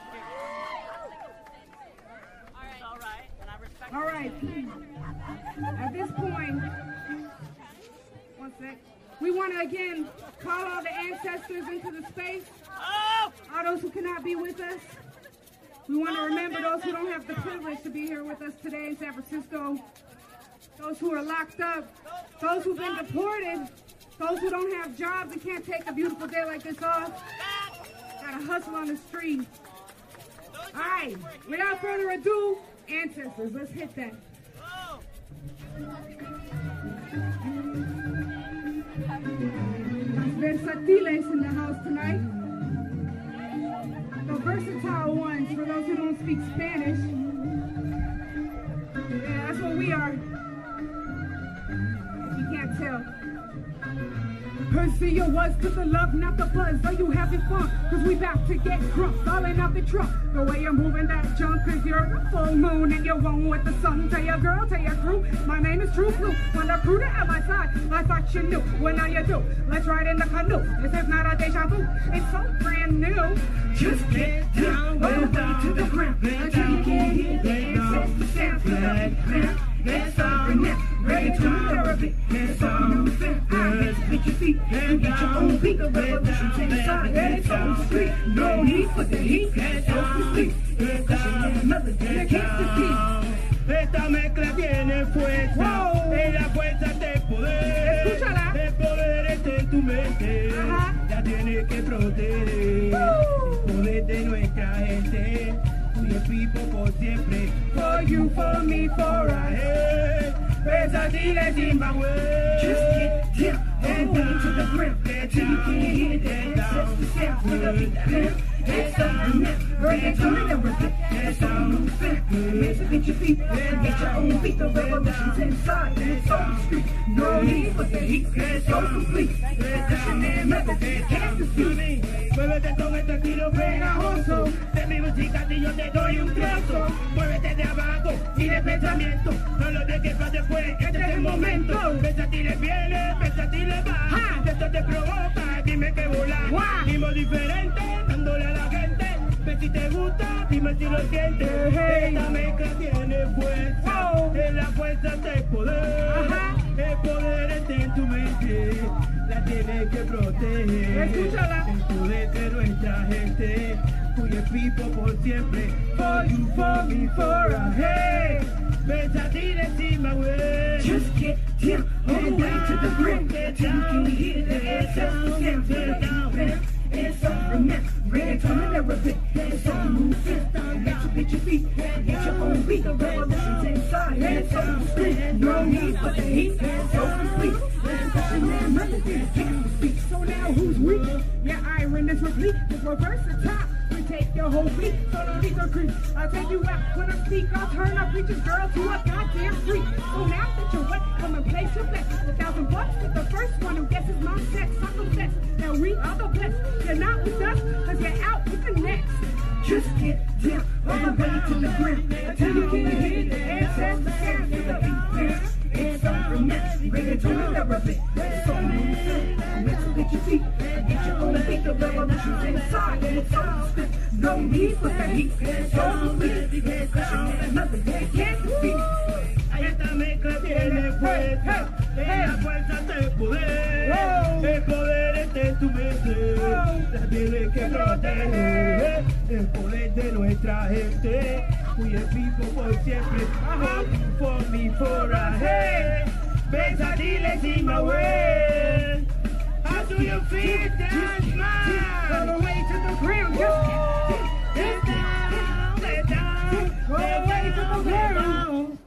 All right. At this point, one sec. We want to again call all the ancestors into the space. All those who cannot be with us. We want to remember those who don't have the privilege to be here with us today in San Francisco. Those who are locked up. Those who've been deported. Those who don't have jobs and can't take a beautiful day like this off. Gotta hustle on the street. All right. Without further ado, ancestors. Let's hit that. Versatiles in the house tonight. The versatile ones, for those who don't speak Spanish. Yeah, that's what we are. If you can't tell. See your words to the love, not the buzz. Are you having fun? Cause we about to get crunk, falling out the trunk. The way you're moving that junk, cause you're a full moon and you're one with the sun. Tell your girl, tell your crew, my name is True Blue. When the crew to at my side, I thought you knew. Well, now you do. Let's ride in the canoe. This is not a deja vu. It's so brand new. Just get down, all the way to the ground. Until you can't hear the ancestors sound. That's all now. Ready to therapy. That's all new thing. I just hit your feet and get your own beat. The revolution's inside. It's on the street. No need for the heat. It's off the street. It's another day against the beat. Esta mezcla tiene fuerza, wow. Es la fuerza del poder. Escúchala. El poder está en tu mente. Ajá. La tienes que proteger. Uh. El poder de nuestra gente. We are people por siempre. For you, for me, for our head. Pensativa Zimbabwe. Just get down, all the way to the ground. Until you can't hear the ancestors sound. With a beat. It's on now, ready to liberate. It's on new thing. It's to get your feet and get your own beat. The revolution's inside. It's on the street. No need for the heat. It's so complete. It's your name, method. Can't defeat. Muévete con este estilo pegajoso. De mi música y yo te doy un trozo. Muévete de abajo y de pensamiento. No lo dejes para después, este es el momento. Pensatiles viene, pensatiles va. Esto te provoca, dime que volar. Vimos diferente, dándole a la gente. Ve si te gusta, dime si lo sientes. Esta mezcla tiene fuerza. Es la fuerza del poder. El poder está en tu mente. La tienes que proteger. Escúchala. El poder de nuestra gente. Cuye people por siempre. For you, for me, for our head. Pensatil encima, güey. Just get down, all the way to the ground. Until you can hear the ancestors sound. It's on now, ready to liberate. It's on the move, sit down, get your, get your feet, get your own beat. The revolution's inside, it's on the street. No need for the heat, it's so complete. It's pushing that melody, can't speak. So now who's weak? Yeah, iron is replete, it's versatile. We take your whole beat, so don't need to creep. I'll take you out when I speak, I'll turn up preacher's girl to a goddamn freak. So now that you're wet, come and place your bets. A thousand bucks with the first one who guesses my sex. I confess, now we are the best. You're not with us, cause you're out with the next. Just get down, all the way to the ground. Until you can hear the ancestors sound. To the beat, it's over now, ready to liberate. It's on the set, let's get your feet, get your own beat. The revolution's inside, it's on the spit. No need for the heat, it's so complete. Cause you're another day, can't defeat. Esta mezcla tiene fuerza, es la fuerza del poder. El poder está en tu mente, la tienes que proteger. El poder de nuestra gente, we are people por siempre. For you, for me, for our head. Pensatil encima, güey. How do you feel, dance man? All the way to the ground, just get down, get down, all the way to the ground.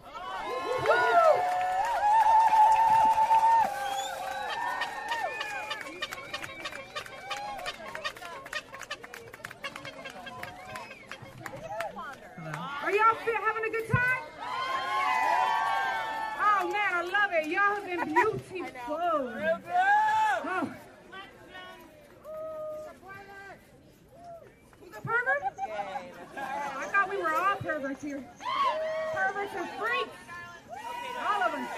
Are y'all feel, having a good time? Oh man, I love it. Y'all have been beautiful. Oh. Who's a pervert? I thought we were all perverts here. Perverts and freaks. All of us.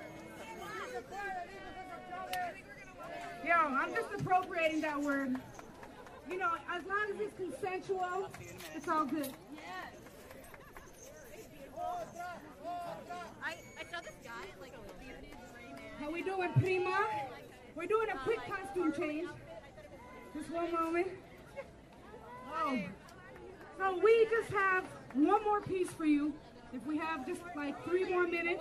Yo, I'm just appropriating that word. You know, as long as it's consensual, it's all good. I, I saw this guy, like a bearded gray man. How we doing, Prima? We're doing a quick costume change. Just one moment. Oh. So we just have one more piece for you. If we have just like three more minutes.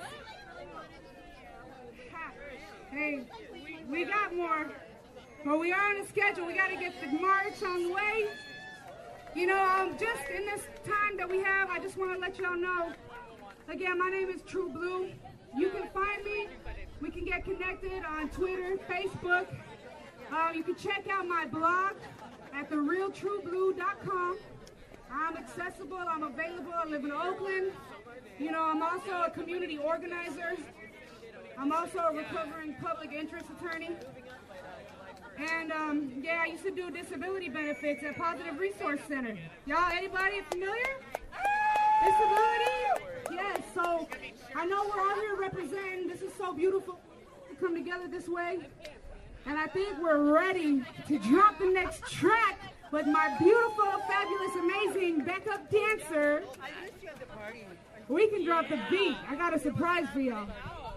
Ha. Hey, we got more. But we are on a schedule. We got to get the march on the way. You know, um, just in this time that we have, I just want to let y'all know. Again, my name is True Blue. You can find me. We can get connected on Twitter, Facebook. Uh, you can check out my blog at the real true blue dot com. I'm accessible. I'm available. I live in Oakland. You know, I'm also a community organizer. I'm also a recovering public interest attorney. And um, yeah, I used to do disability benefits at Positive Resource Center. Y'all, anybody familiar? Disability? Yes, so I know we're all here representing. This is so beautiful to come together this way. And I think we're ready to drop the next track with my beautiful, fabulous, amazing backup dancer. We can drop the beat. I got a surprise for y'all.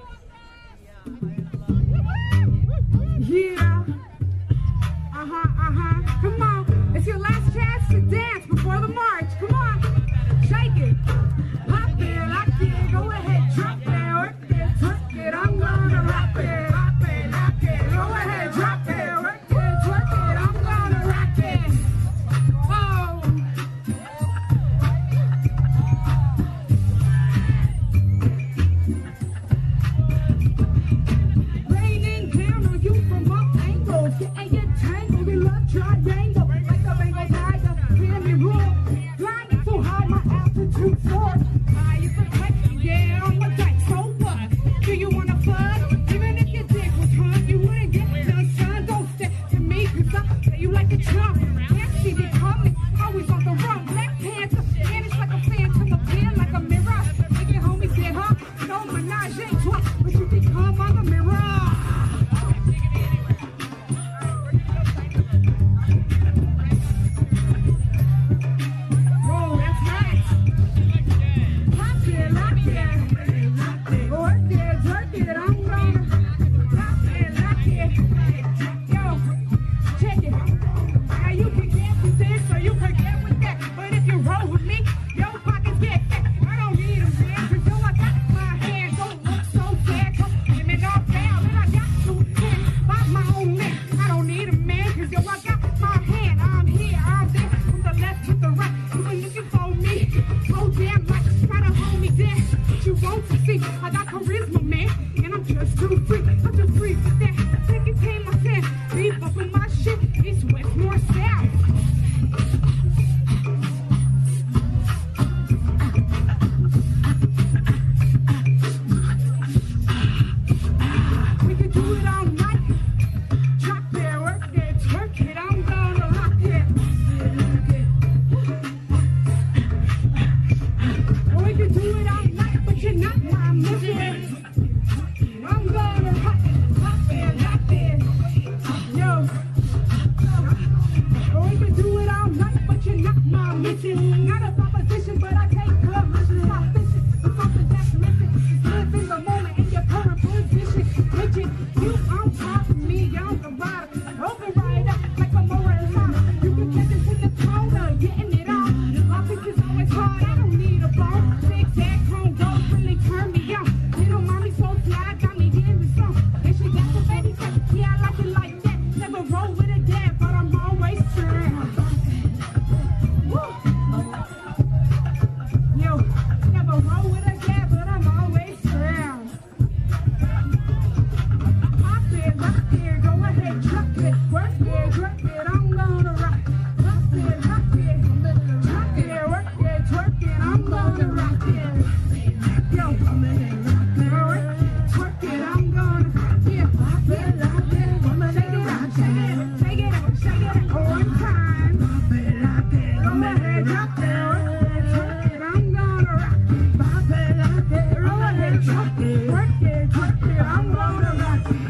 Yeah. Uh-huh, uh-huh. Come on. It's your last chance to dance before the march. Come on. Shake it. Pop it, lock it. Go ahead, drop it. Work it, twerk it. I'm gonna rock it. Pop it, lock it. Go ahead, drop it. Work it, twerk it. I'm gonna rock it. Oh. Raining down on you from all angles. Getting you tangled in love triangle. Like a Bengal tiger. Hear me roar. Flying so high, my altitude soars. I used to take, yeah, on my dice. So what? Do you wanna flood? Even if your dick was hung, you wouldn't get none, son. Don't step to me, cause I play you like a chump. Can't see me coming, always on the run. Black Panther, vanish like a phantom, appear like a mirror. Make your homies get huh? No menage a trois, but you can come on the mirror. Oh, that's right. Pop it, lock it. Work it, jerk it, I'm gonna pop it, lock it. Yo, check it. Now you can get with this or you can get with that. But if you roll with me, your pockets get fat. I don't need a man, cause yo, I got my hands. Don't look so sad, cause give me no fail. And I got two hands by my own man. I don't need a man, cause yo, I got my hand. I'm here, I'm there, from the left to the right. You been looking for me, so damn right. Try to hold me down, but you won't succeed. I got charisma, man, and I'm just too free. I'm just free for that. Take it, take my time, beef up in my shit. East, west, north, south. We can do it all night. Drop it, work it, twerk it. I'm gonna rock it. Or we can do it all night, but you're not my missus. I'm gonna rock it, rock it, rock it. Yo. Or we can do it all night, but you're not my missus. Not a proposition, but I take permission. Stop fishing for something that's missing. Live in the moment in your current position. Bitchin', you on top of me, on the rider. Open rider, like a Morella. You can catch us in the corner, getting it on. My bitch is always hard, I don't need a bone. Big tag home, don't really turn me on. Little mommy so fly, got me in the zone. And she got the baby fat, yeah, I like it like that. Never roll with a dad, but I'm always strong. Woo. Yo, never roll with a dad, but I'm always strong. Pop it, lock it, go ahead, drop it, work it, drop it, I'm gonna rock. Pop it, lock it, drop it, work it, twerk it, I'm gonna rock it. Yo, alright, twerk it, I'm gonna, yeah, pop it, lock it, shake it out, shake it, shake it out, shake it out, one time. Pop it, lock it, go ahead, drop it, work it, twerk it, I'm gonna rock it. Pop it, lock it, go ahead, drop it, work it, twerk it, I'm gonna rock it.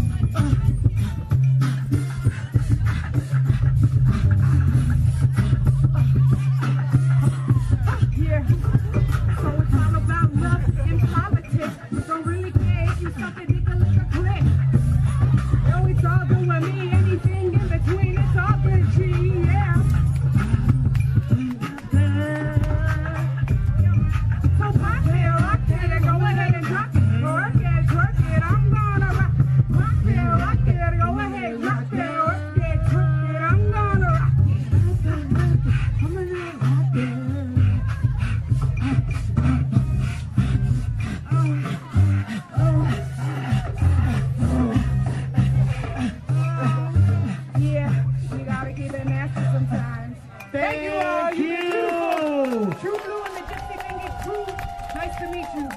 Yeah, so it's all about love and politics. Don't really care if you suck a dick or lick a click. Yo, it's all good with me. Anything in between, it's all good, G, yeah. So pop it, rock it, go ahead and drop it. Work it, twerk it, I'm gonna rock. Rock it, rock it, go ahead, drop it. Work it, twerk it, I'm gonna rock it. I'm gonna rock it. Yeah, you gotta keep it nasty sometimes. Thank you all. You've been beautiful. True Blue and the Gypsy Fingers crew. Nice to meet you.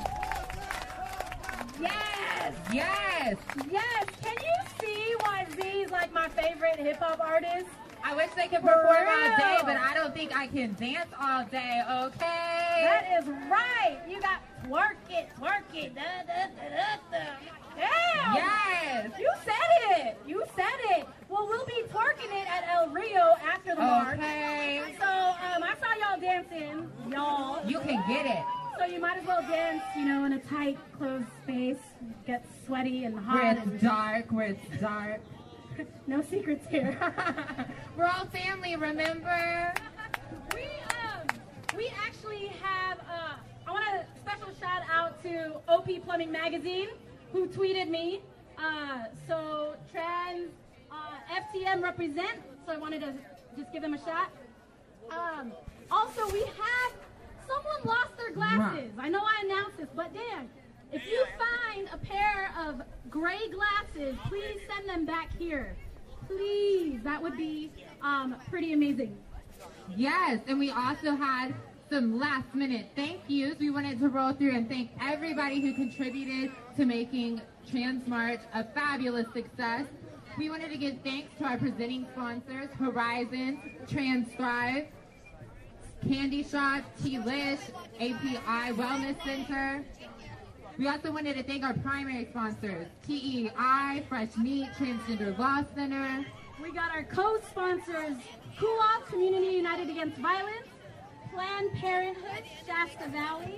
Yes! Yes! Yes! Can you see why Z is like my favorite? favorite hip hop artists. I wish they could For perform all real. day, but I don't think I can dance all day, okay? That is right. You got twerk it, twerk it, da da da da da. Damn. Yes. You said it. You said it. Well, we'll be twerking it at El Rio after the march. Okay. So um, I saw y'all dancing, y'all. You can get it. So you might as well dance, you know, in a tight, closed space. Get sweaty and hot. Where it's and dark, where it's dark. No secrets here. We're all family, remember? We um we actually have uh I want a special shout out to O P Plumbing Magazine who tweeted me. Uh so trans uh, F T M represent. So I wanted to just give them a shot. Um also we have someone lost their glasses. I know I announced this, but Dan, if you find a pair of gray glasses, please send them back here. Please, that would be um, pretty amazing. Yes, and we also had some last minute thank yous. We wanted to roll through and thank everybody who contributed to making Trans March a fabulous success. We wanted to give thanks to our presenting sponsors, Horizon, Trans Thrive, Candy Shop, T-Lish, A P I Wellness Center. We also wanted to thank our primary sponsors, T E I, Fresh Meat, Transgender Law Center. We got our co-sponsors, C U A, Community United Against Violence, Planned Parenthood, Shasta Valley,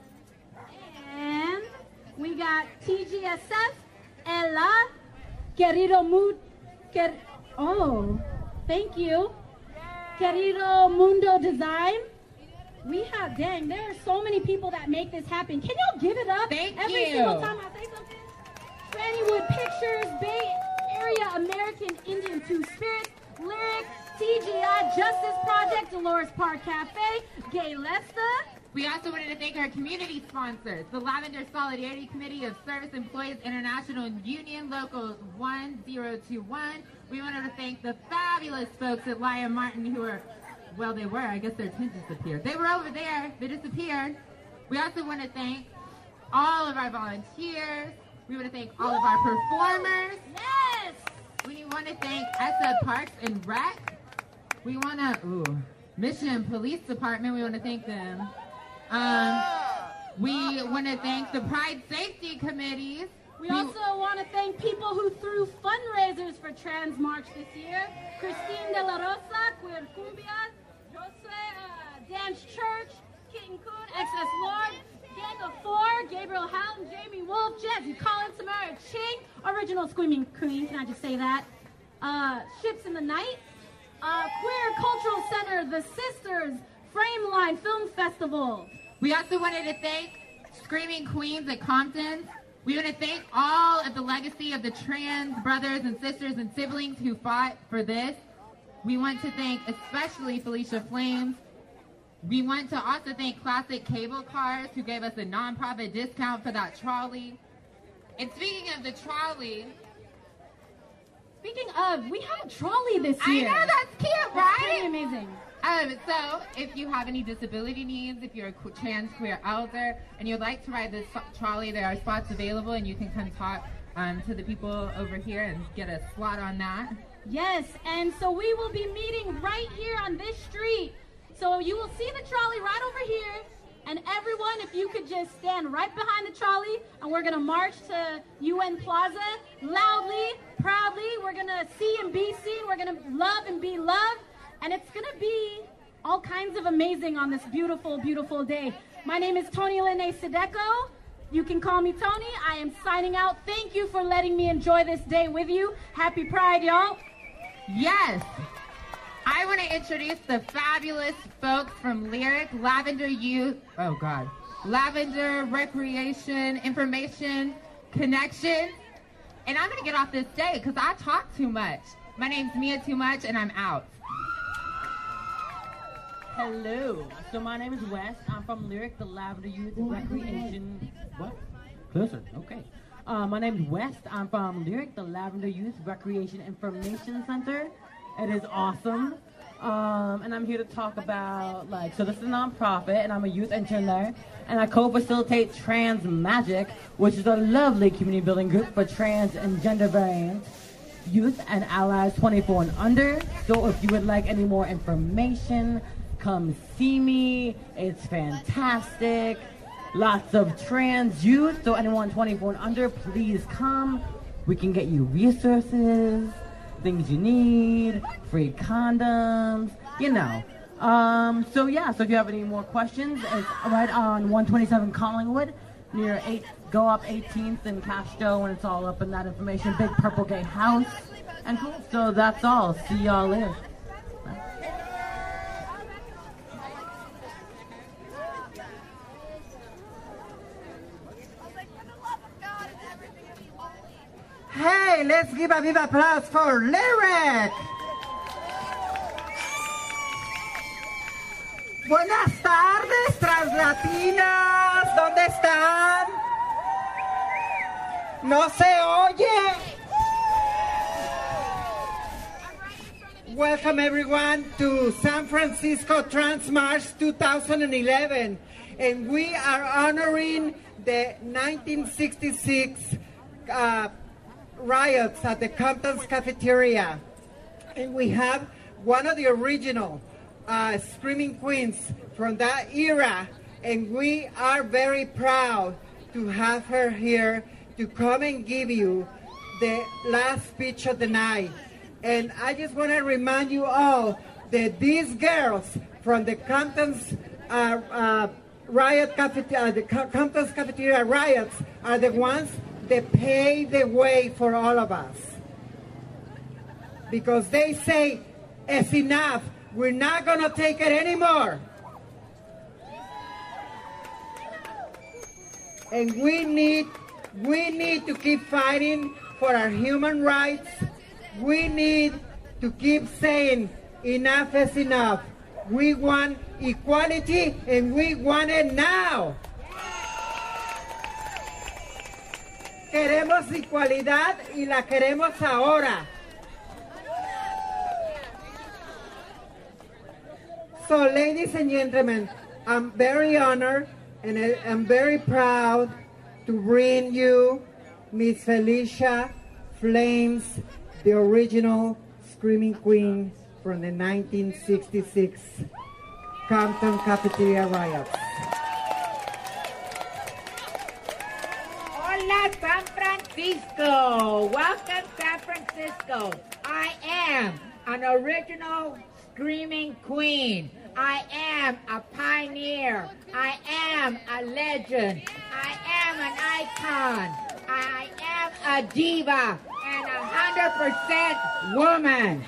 and we got T G S F, Ella, Querido Mood, Quer oh, thank you, Querido Mundo Design. We have, dang, there are so many people that make this happen. Can y'all give it up? Thank Every you. single time I say something? Frannywood Pictures, Bay Area American Indian Two Spirits, Lyric, T G I Justice Project, Dolores Park Cafe, Gay Lesta. We also wanted to thank our community sponsors, the Lavender Solidarity Committee of Service Employees International Union Local one zero two one. We wanted to thank the fabulous folks at Lion Martin who are, well, they were, I guess their tent disappeared. They were over there, they disappeared. We also want to thank all of our volunteers. We want to thank all of our performers. Yes! We want to thank S F Parks and Rec. We want to, ooh, Mission Police Department, we want to thank them. Um, we want to thank the Pride Safety Committees. We also want to thank people who threw fundraisers for Trans March this year. Christine De La Rosa, Queer Cumbias, Jose uh, Dance Church, King Kun, X S Lord, Gang of Four, Gabriel Houghton, Jamie Wolf, Jazzy Collins, Samara Ching, Original Screaming Queen, can I just say that? Uh, Ships in the Night, uh, Queer Cultural Center, The Sisters, Frameline Film Festival. We also wanted to thank Screaming Queens at Compton's. We want to thank all of the legacy of the trans brothers and sisters and siblings who fought for this. We want to thank especially Felicia Flames. We want to also thank Classic Cable Cars who gave us a nonprofit discount for that trolley. And speaking of the trolley, Speaking of, we have a trolley this I year. know, that's cute, That's right? pretty amazing. Um, so, if you have any disability needs, if you're a qu- trans queer elder, and you'd like to ride this so- trolley, there are spots available, and you can come talk um, to the people over here and get a slot on that. Yes, and so we will be meeting right here on this street. So you will see the trolley right over here, and everyone, if you could just stand right behind the trolley, and we're gonna march to U N Plaza loudly, proudly. We're gonna see and be seen. We're gonna love and be loved. And it's going to be all kinds of amazing on this beautiful, beautiful day. My name is Tony Lene Sedeco. You can call me Tony. I am signing out. Thank you for letting me enjoy this day with you. Happy Pride, y'all. Yes. I want to introduce the fabulous folks from Lyric, Lavender Youth, oh God, Lavender Recreation, Information, Connection. And I'm going to get off this stage because I talk too much. My name's Mia Too Much, and I'm out. Hello. So my name is Wes. I'm from Lyric, the Lavender Youth Recreation. What? Closer. Okay. Uh, my name is Wes. I'm from Lyric, the Lavender Youth Recreation Information Center. It is awesome. Um, and I'm here to talk about, like, so this is a nonprofit, and I'm a youth intern there. And I co-facilitate Trans Magic, which is a lovely community building group for trans and gender variants. Youth and Allies twenty-four and under. So if you would like any more information, come see me. It's fantastic. Lots of trans youth. So anyone twenty-four and under, please come. We can get you resources, things you need, free condoms, you know. Um, so yeah, so if you have any more questions, it's right on one twenty-seven Collingwood, near eight, go up eighteenth in Castro, and it's all up in that information. Big purple gay house. And cool. So that's all. See y'all later. Hey, let's give a big applause for Lyric. Buenas tardes, translatinas. ¿Dónde están? No se oye. Welcome everyone to San Francisco Trans March two thousand eleven, and we are honoring the nineteen sixty-six uh, riots at the Compton's Cafeteria, and we have one of the original uh, screaming queens from that era, and we are very proud to have her here to come and give you the last speech of the night. And I just want to remind you all that these girls from the Compton's uh, uh, riot cafeteria, the Compton's Cafeteria riots are the ones that pave the way for all of us. Because they say, it's enough, we're not going to take it anymore. And we need, we need to keep fighting for our human rights. We need to keep saying enough is enough. We want equality and we want it now. Queremos igualdad y la queremos ahora. So ladies and gentlemen, I'm very honored and I'm very proud to bring you Miss Felicia Flames, the original Screaming Queen from the nineteen sixty-six Compton Cafeteria riots. Hola, San Francisco. Welcome, San Francisco. I am an original Screaming Queen. I am a pioneer. I am a legend. I am an icon. I am a diva. And a hundred percent woman.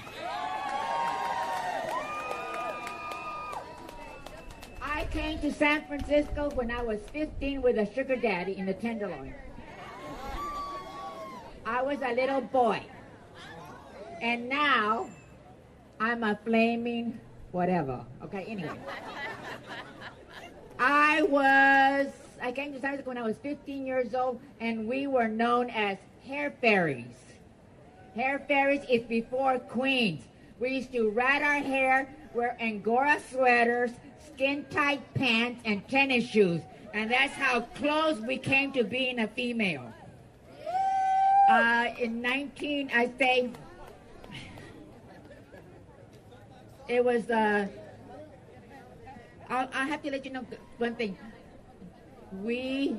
I came to San Francisco when I was fifteen with a sugar daddy in the Tenderloin. I was a little boy. And now I'm a flaming whatever. Okay, anyway. I was, I came to San Francisco when I was fifteen years old, and we were known as hair fairies. Hair fairies is before queens. We used to rat our hair, wear Angora sweaters, skin-tight pants, and tennis shoes. And that's how close we came to being a female. Uh, in nineteen, I say, it was, uh, I'll, I'll have to let you know one thing. We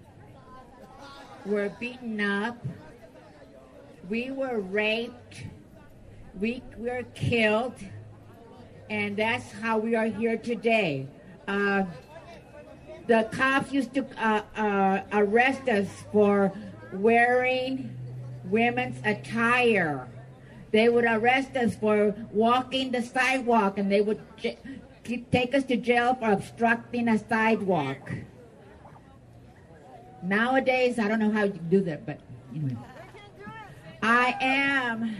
were beaten up. We were raped, we were killed, and that's how we are here today. Uh, the cops used to uh, uh, arrest us for wearing women's attire. They would arrest us for walking the sidewalk, and they would j- take us to jail for obstructing a sidewalk. Nowadays, I don't know how you do that, but anyway. I am,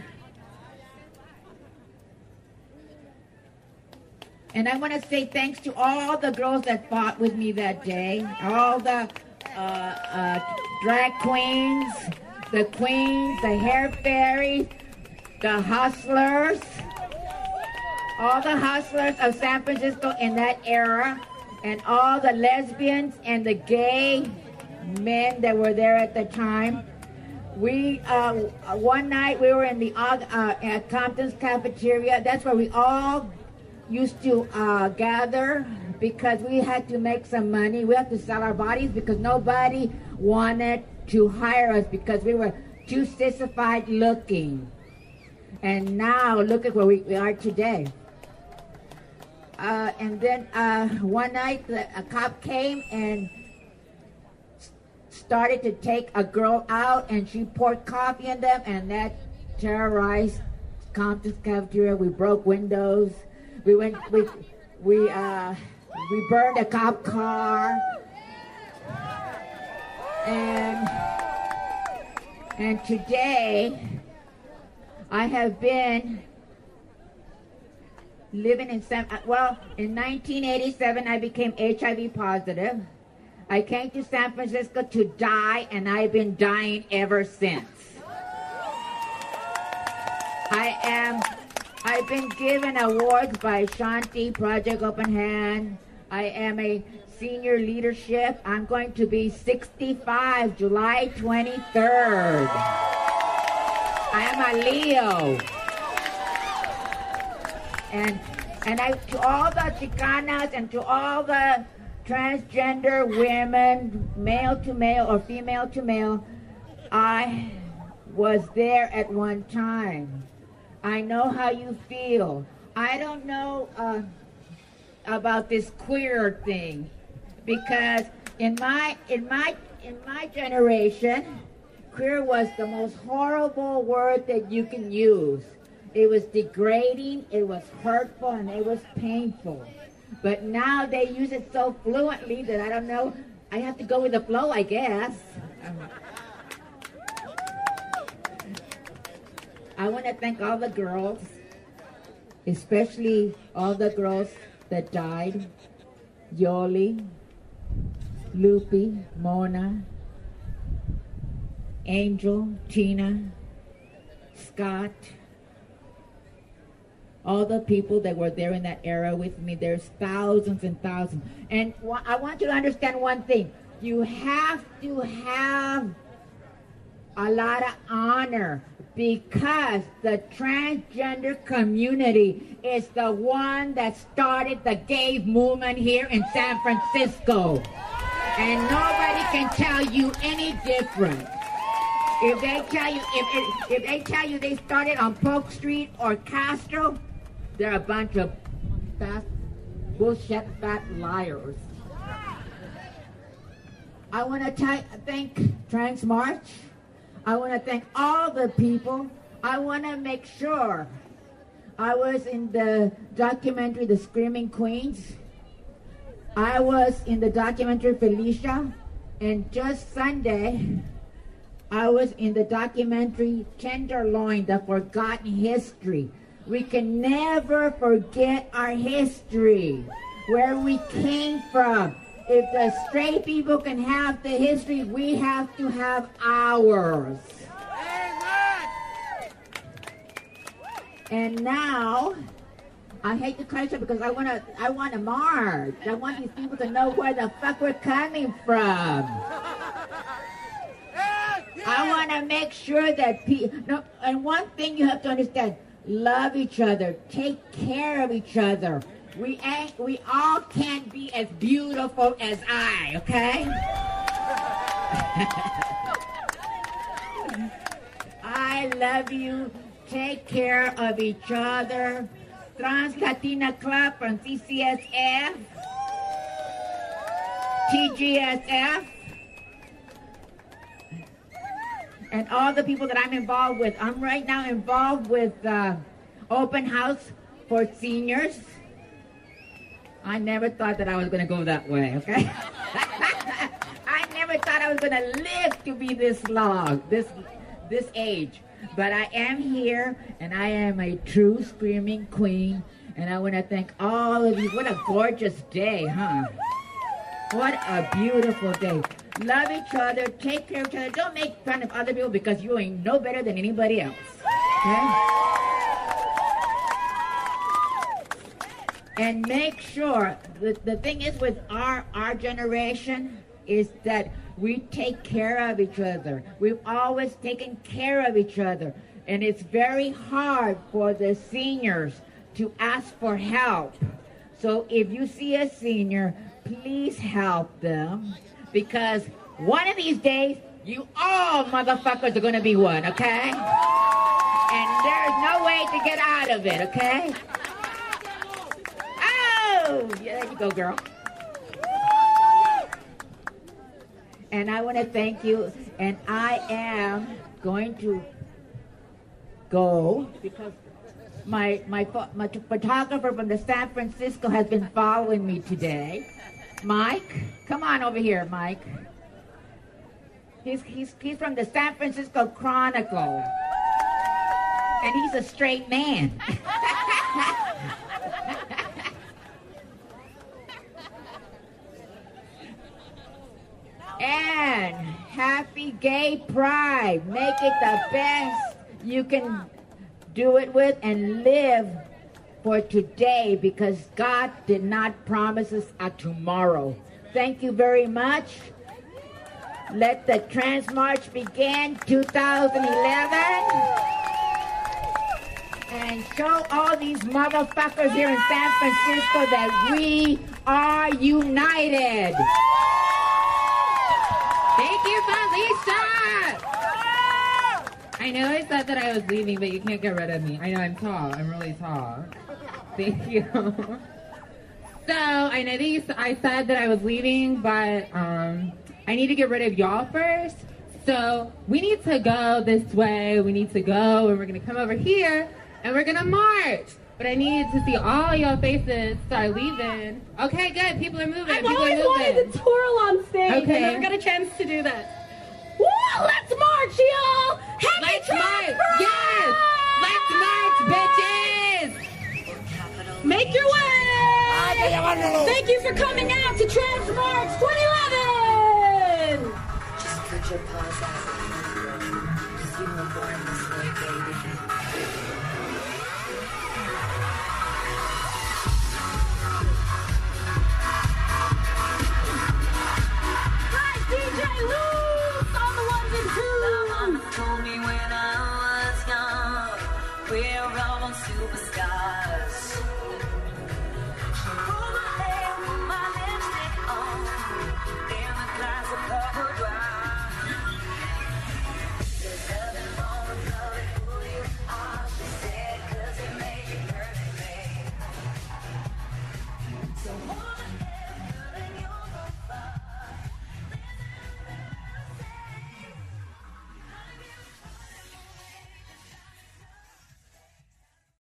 and I want to say thanks to all the girls that fought with me that day, all the uh, uh, drag queens, the queens, the hair fairies, the hustlers, all the hustlers of San Francisco in that era, and all the lesbians and the gay men that were there at the time. We uh, one night we were in the uh, at Compton's cafeteria. That's where we all used to uh, gather because we had to make some money. We had to sell our bodies because nobody wanted to hire us because we were too sissified looking. And now look at where we, we are today. Uh, and then uh, one night the, a cop came and started to take a girl out, and she poured coffee in them, and that terrorized Compton's cafeteria. We broke windows. We went. We we uh, we burned a cop car, and and today I have been living in San. Well, in nineteen eighty-seven, I became H I V positive. I came to San Francisco to die, and I've been dying ever since. I am, I've been given awards by Shanti, Project Open Hand. I am a senior leadership. I'm going to be sixty-five, July twenty-third. I am a Leo. And, and I, to all the Chicanas and to all the transgender women, male to male or female to male, I was there at one time. I know how you feel. I don't know uh, about this queer thing because in my in my in my generation, queer was the most horrible word that you can use. It was degrading, it was hurtful, and it was painful. But now they use it so fluently that I don't know. I have to go with the flow, I guess. I want to thank all the girls, especially all the girls that died. Yoli, Lupi, Mona, Angel, Tina, Scott, all the people that were there in that era with me. There's thousands and thousands. And I want you to understand one thing. You have to have a lot of honor because the transgender community is the one that started the gay movement here in San Francisco. And nobody can tell you any different. If they tell you, if, if they tell you they started on Polk Street or Castro, they're a bunch of fast, bullshit, fat liars. I want to thank Trans March. I want to thank all the people. I want to make sure. I was in the documentary The Screaming Queens. I was in the documentary Felicia. And just Sunday, I was in the documentary Tenderloin, The Forgotten History. We can never forget our history, where we came from. If the straight people can have the history, we have to have ours. And now, I hate to cut it because I want to. I want to march. I want these people to know where the fuck we're coming from. I want to make sure that people. No, and one thing you have to understand: love each other, take care of each other. We ain't, we all can't be as beautiful as I, okay? I love you. Take care of each other. Trans Latina Club from C C S F, T G S F, and all the people that I'm involved with. I'm right now involved with uh, Open House for Seniors. I never thought that I was going to go that way, okay? I never thought I was going to live to be this long, this this age. But I am here, and I am a true screaming queen, and I want to thank all of you. What a gorgeous day, huh? What a beautiful day. Love each other, take care of each other. Don't make fun of other people because you ain't no better than anybody else, okay? And make sure, the, the thing is with our, our generation is that We take care of each other. We've always taken care of each other. And it's very hard for the seniors to ask for help. So if you see a senior, please help them. Because one of these days, you all motherfuckers are going to be one, okay? And there's no way to get out of it, okay? Oh, yeah, there you go, girl. And I want to thank you. And I am going to go because my, my, my photographer from the San Francisco has been following me today. Mike, come on over here, Mike. He's, he's, he's from the San Francisco Chronicle. And he's a straight man. And happy Gay Pride. Make it the best you can do it with and live for today because God did not promise us a tomorrow. Thank you very much. Let the Trans March begin two thousand eleven. And show all these motherfuckers here in San Francisco that we are united. Thank you, Felicia! I know I said that I was leaving, but you can't get rid of me. I know I'm tall. I'm really tall. Thank you. So, I know that you, I said that I was leaving, but um, I need to get rid of y'all first. So, we need to go this way. We need to go, and we're going to come over here, and we're going to march. But I need to see all y'all faces start leaving. Okay, good. People are moving. I've People always are moving. wanted to twirl on stage. Okay. I never got a chance to do that. Woo, let's march, y'all! Happy Let's Trans march! Pride! Yes! Let's march, bitches! Make your way! Thank you for coming out to Trans March twenty eleven! Just put your paws out.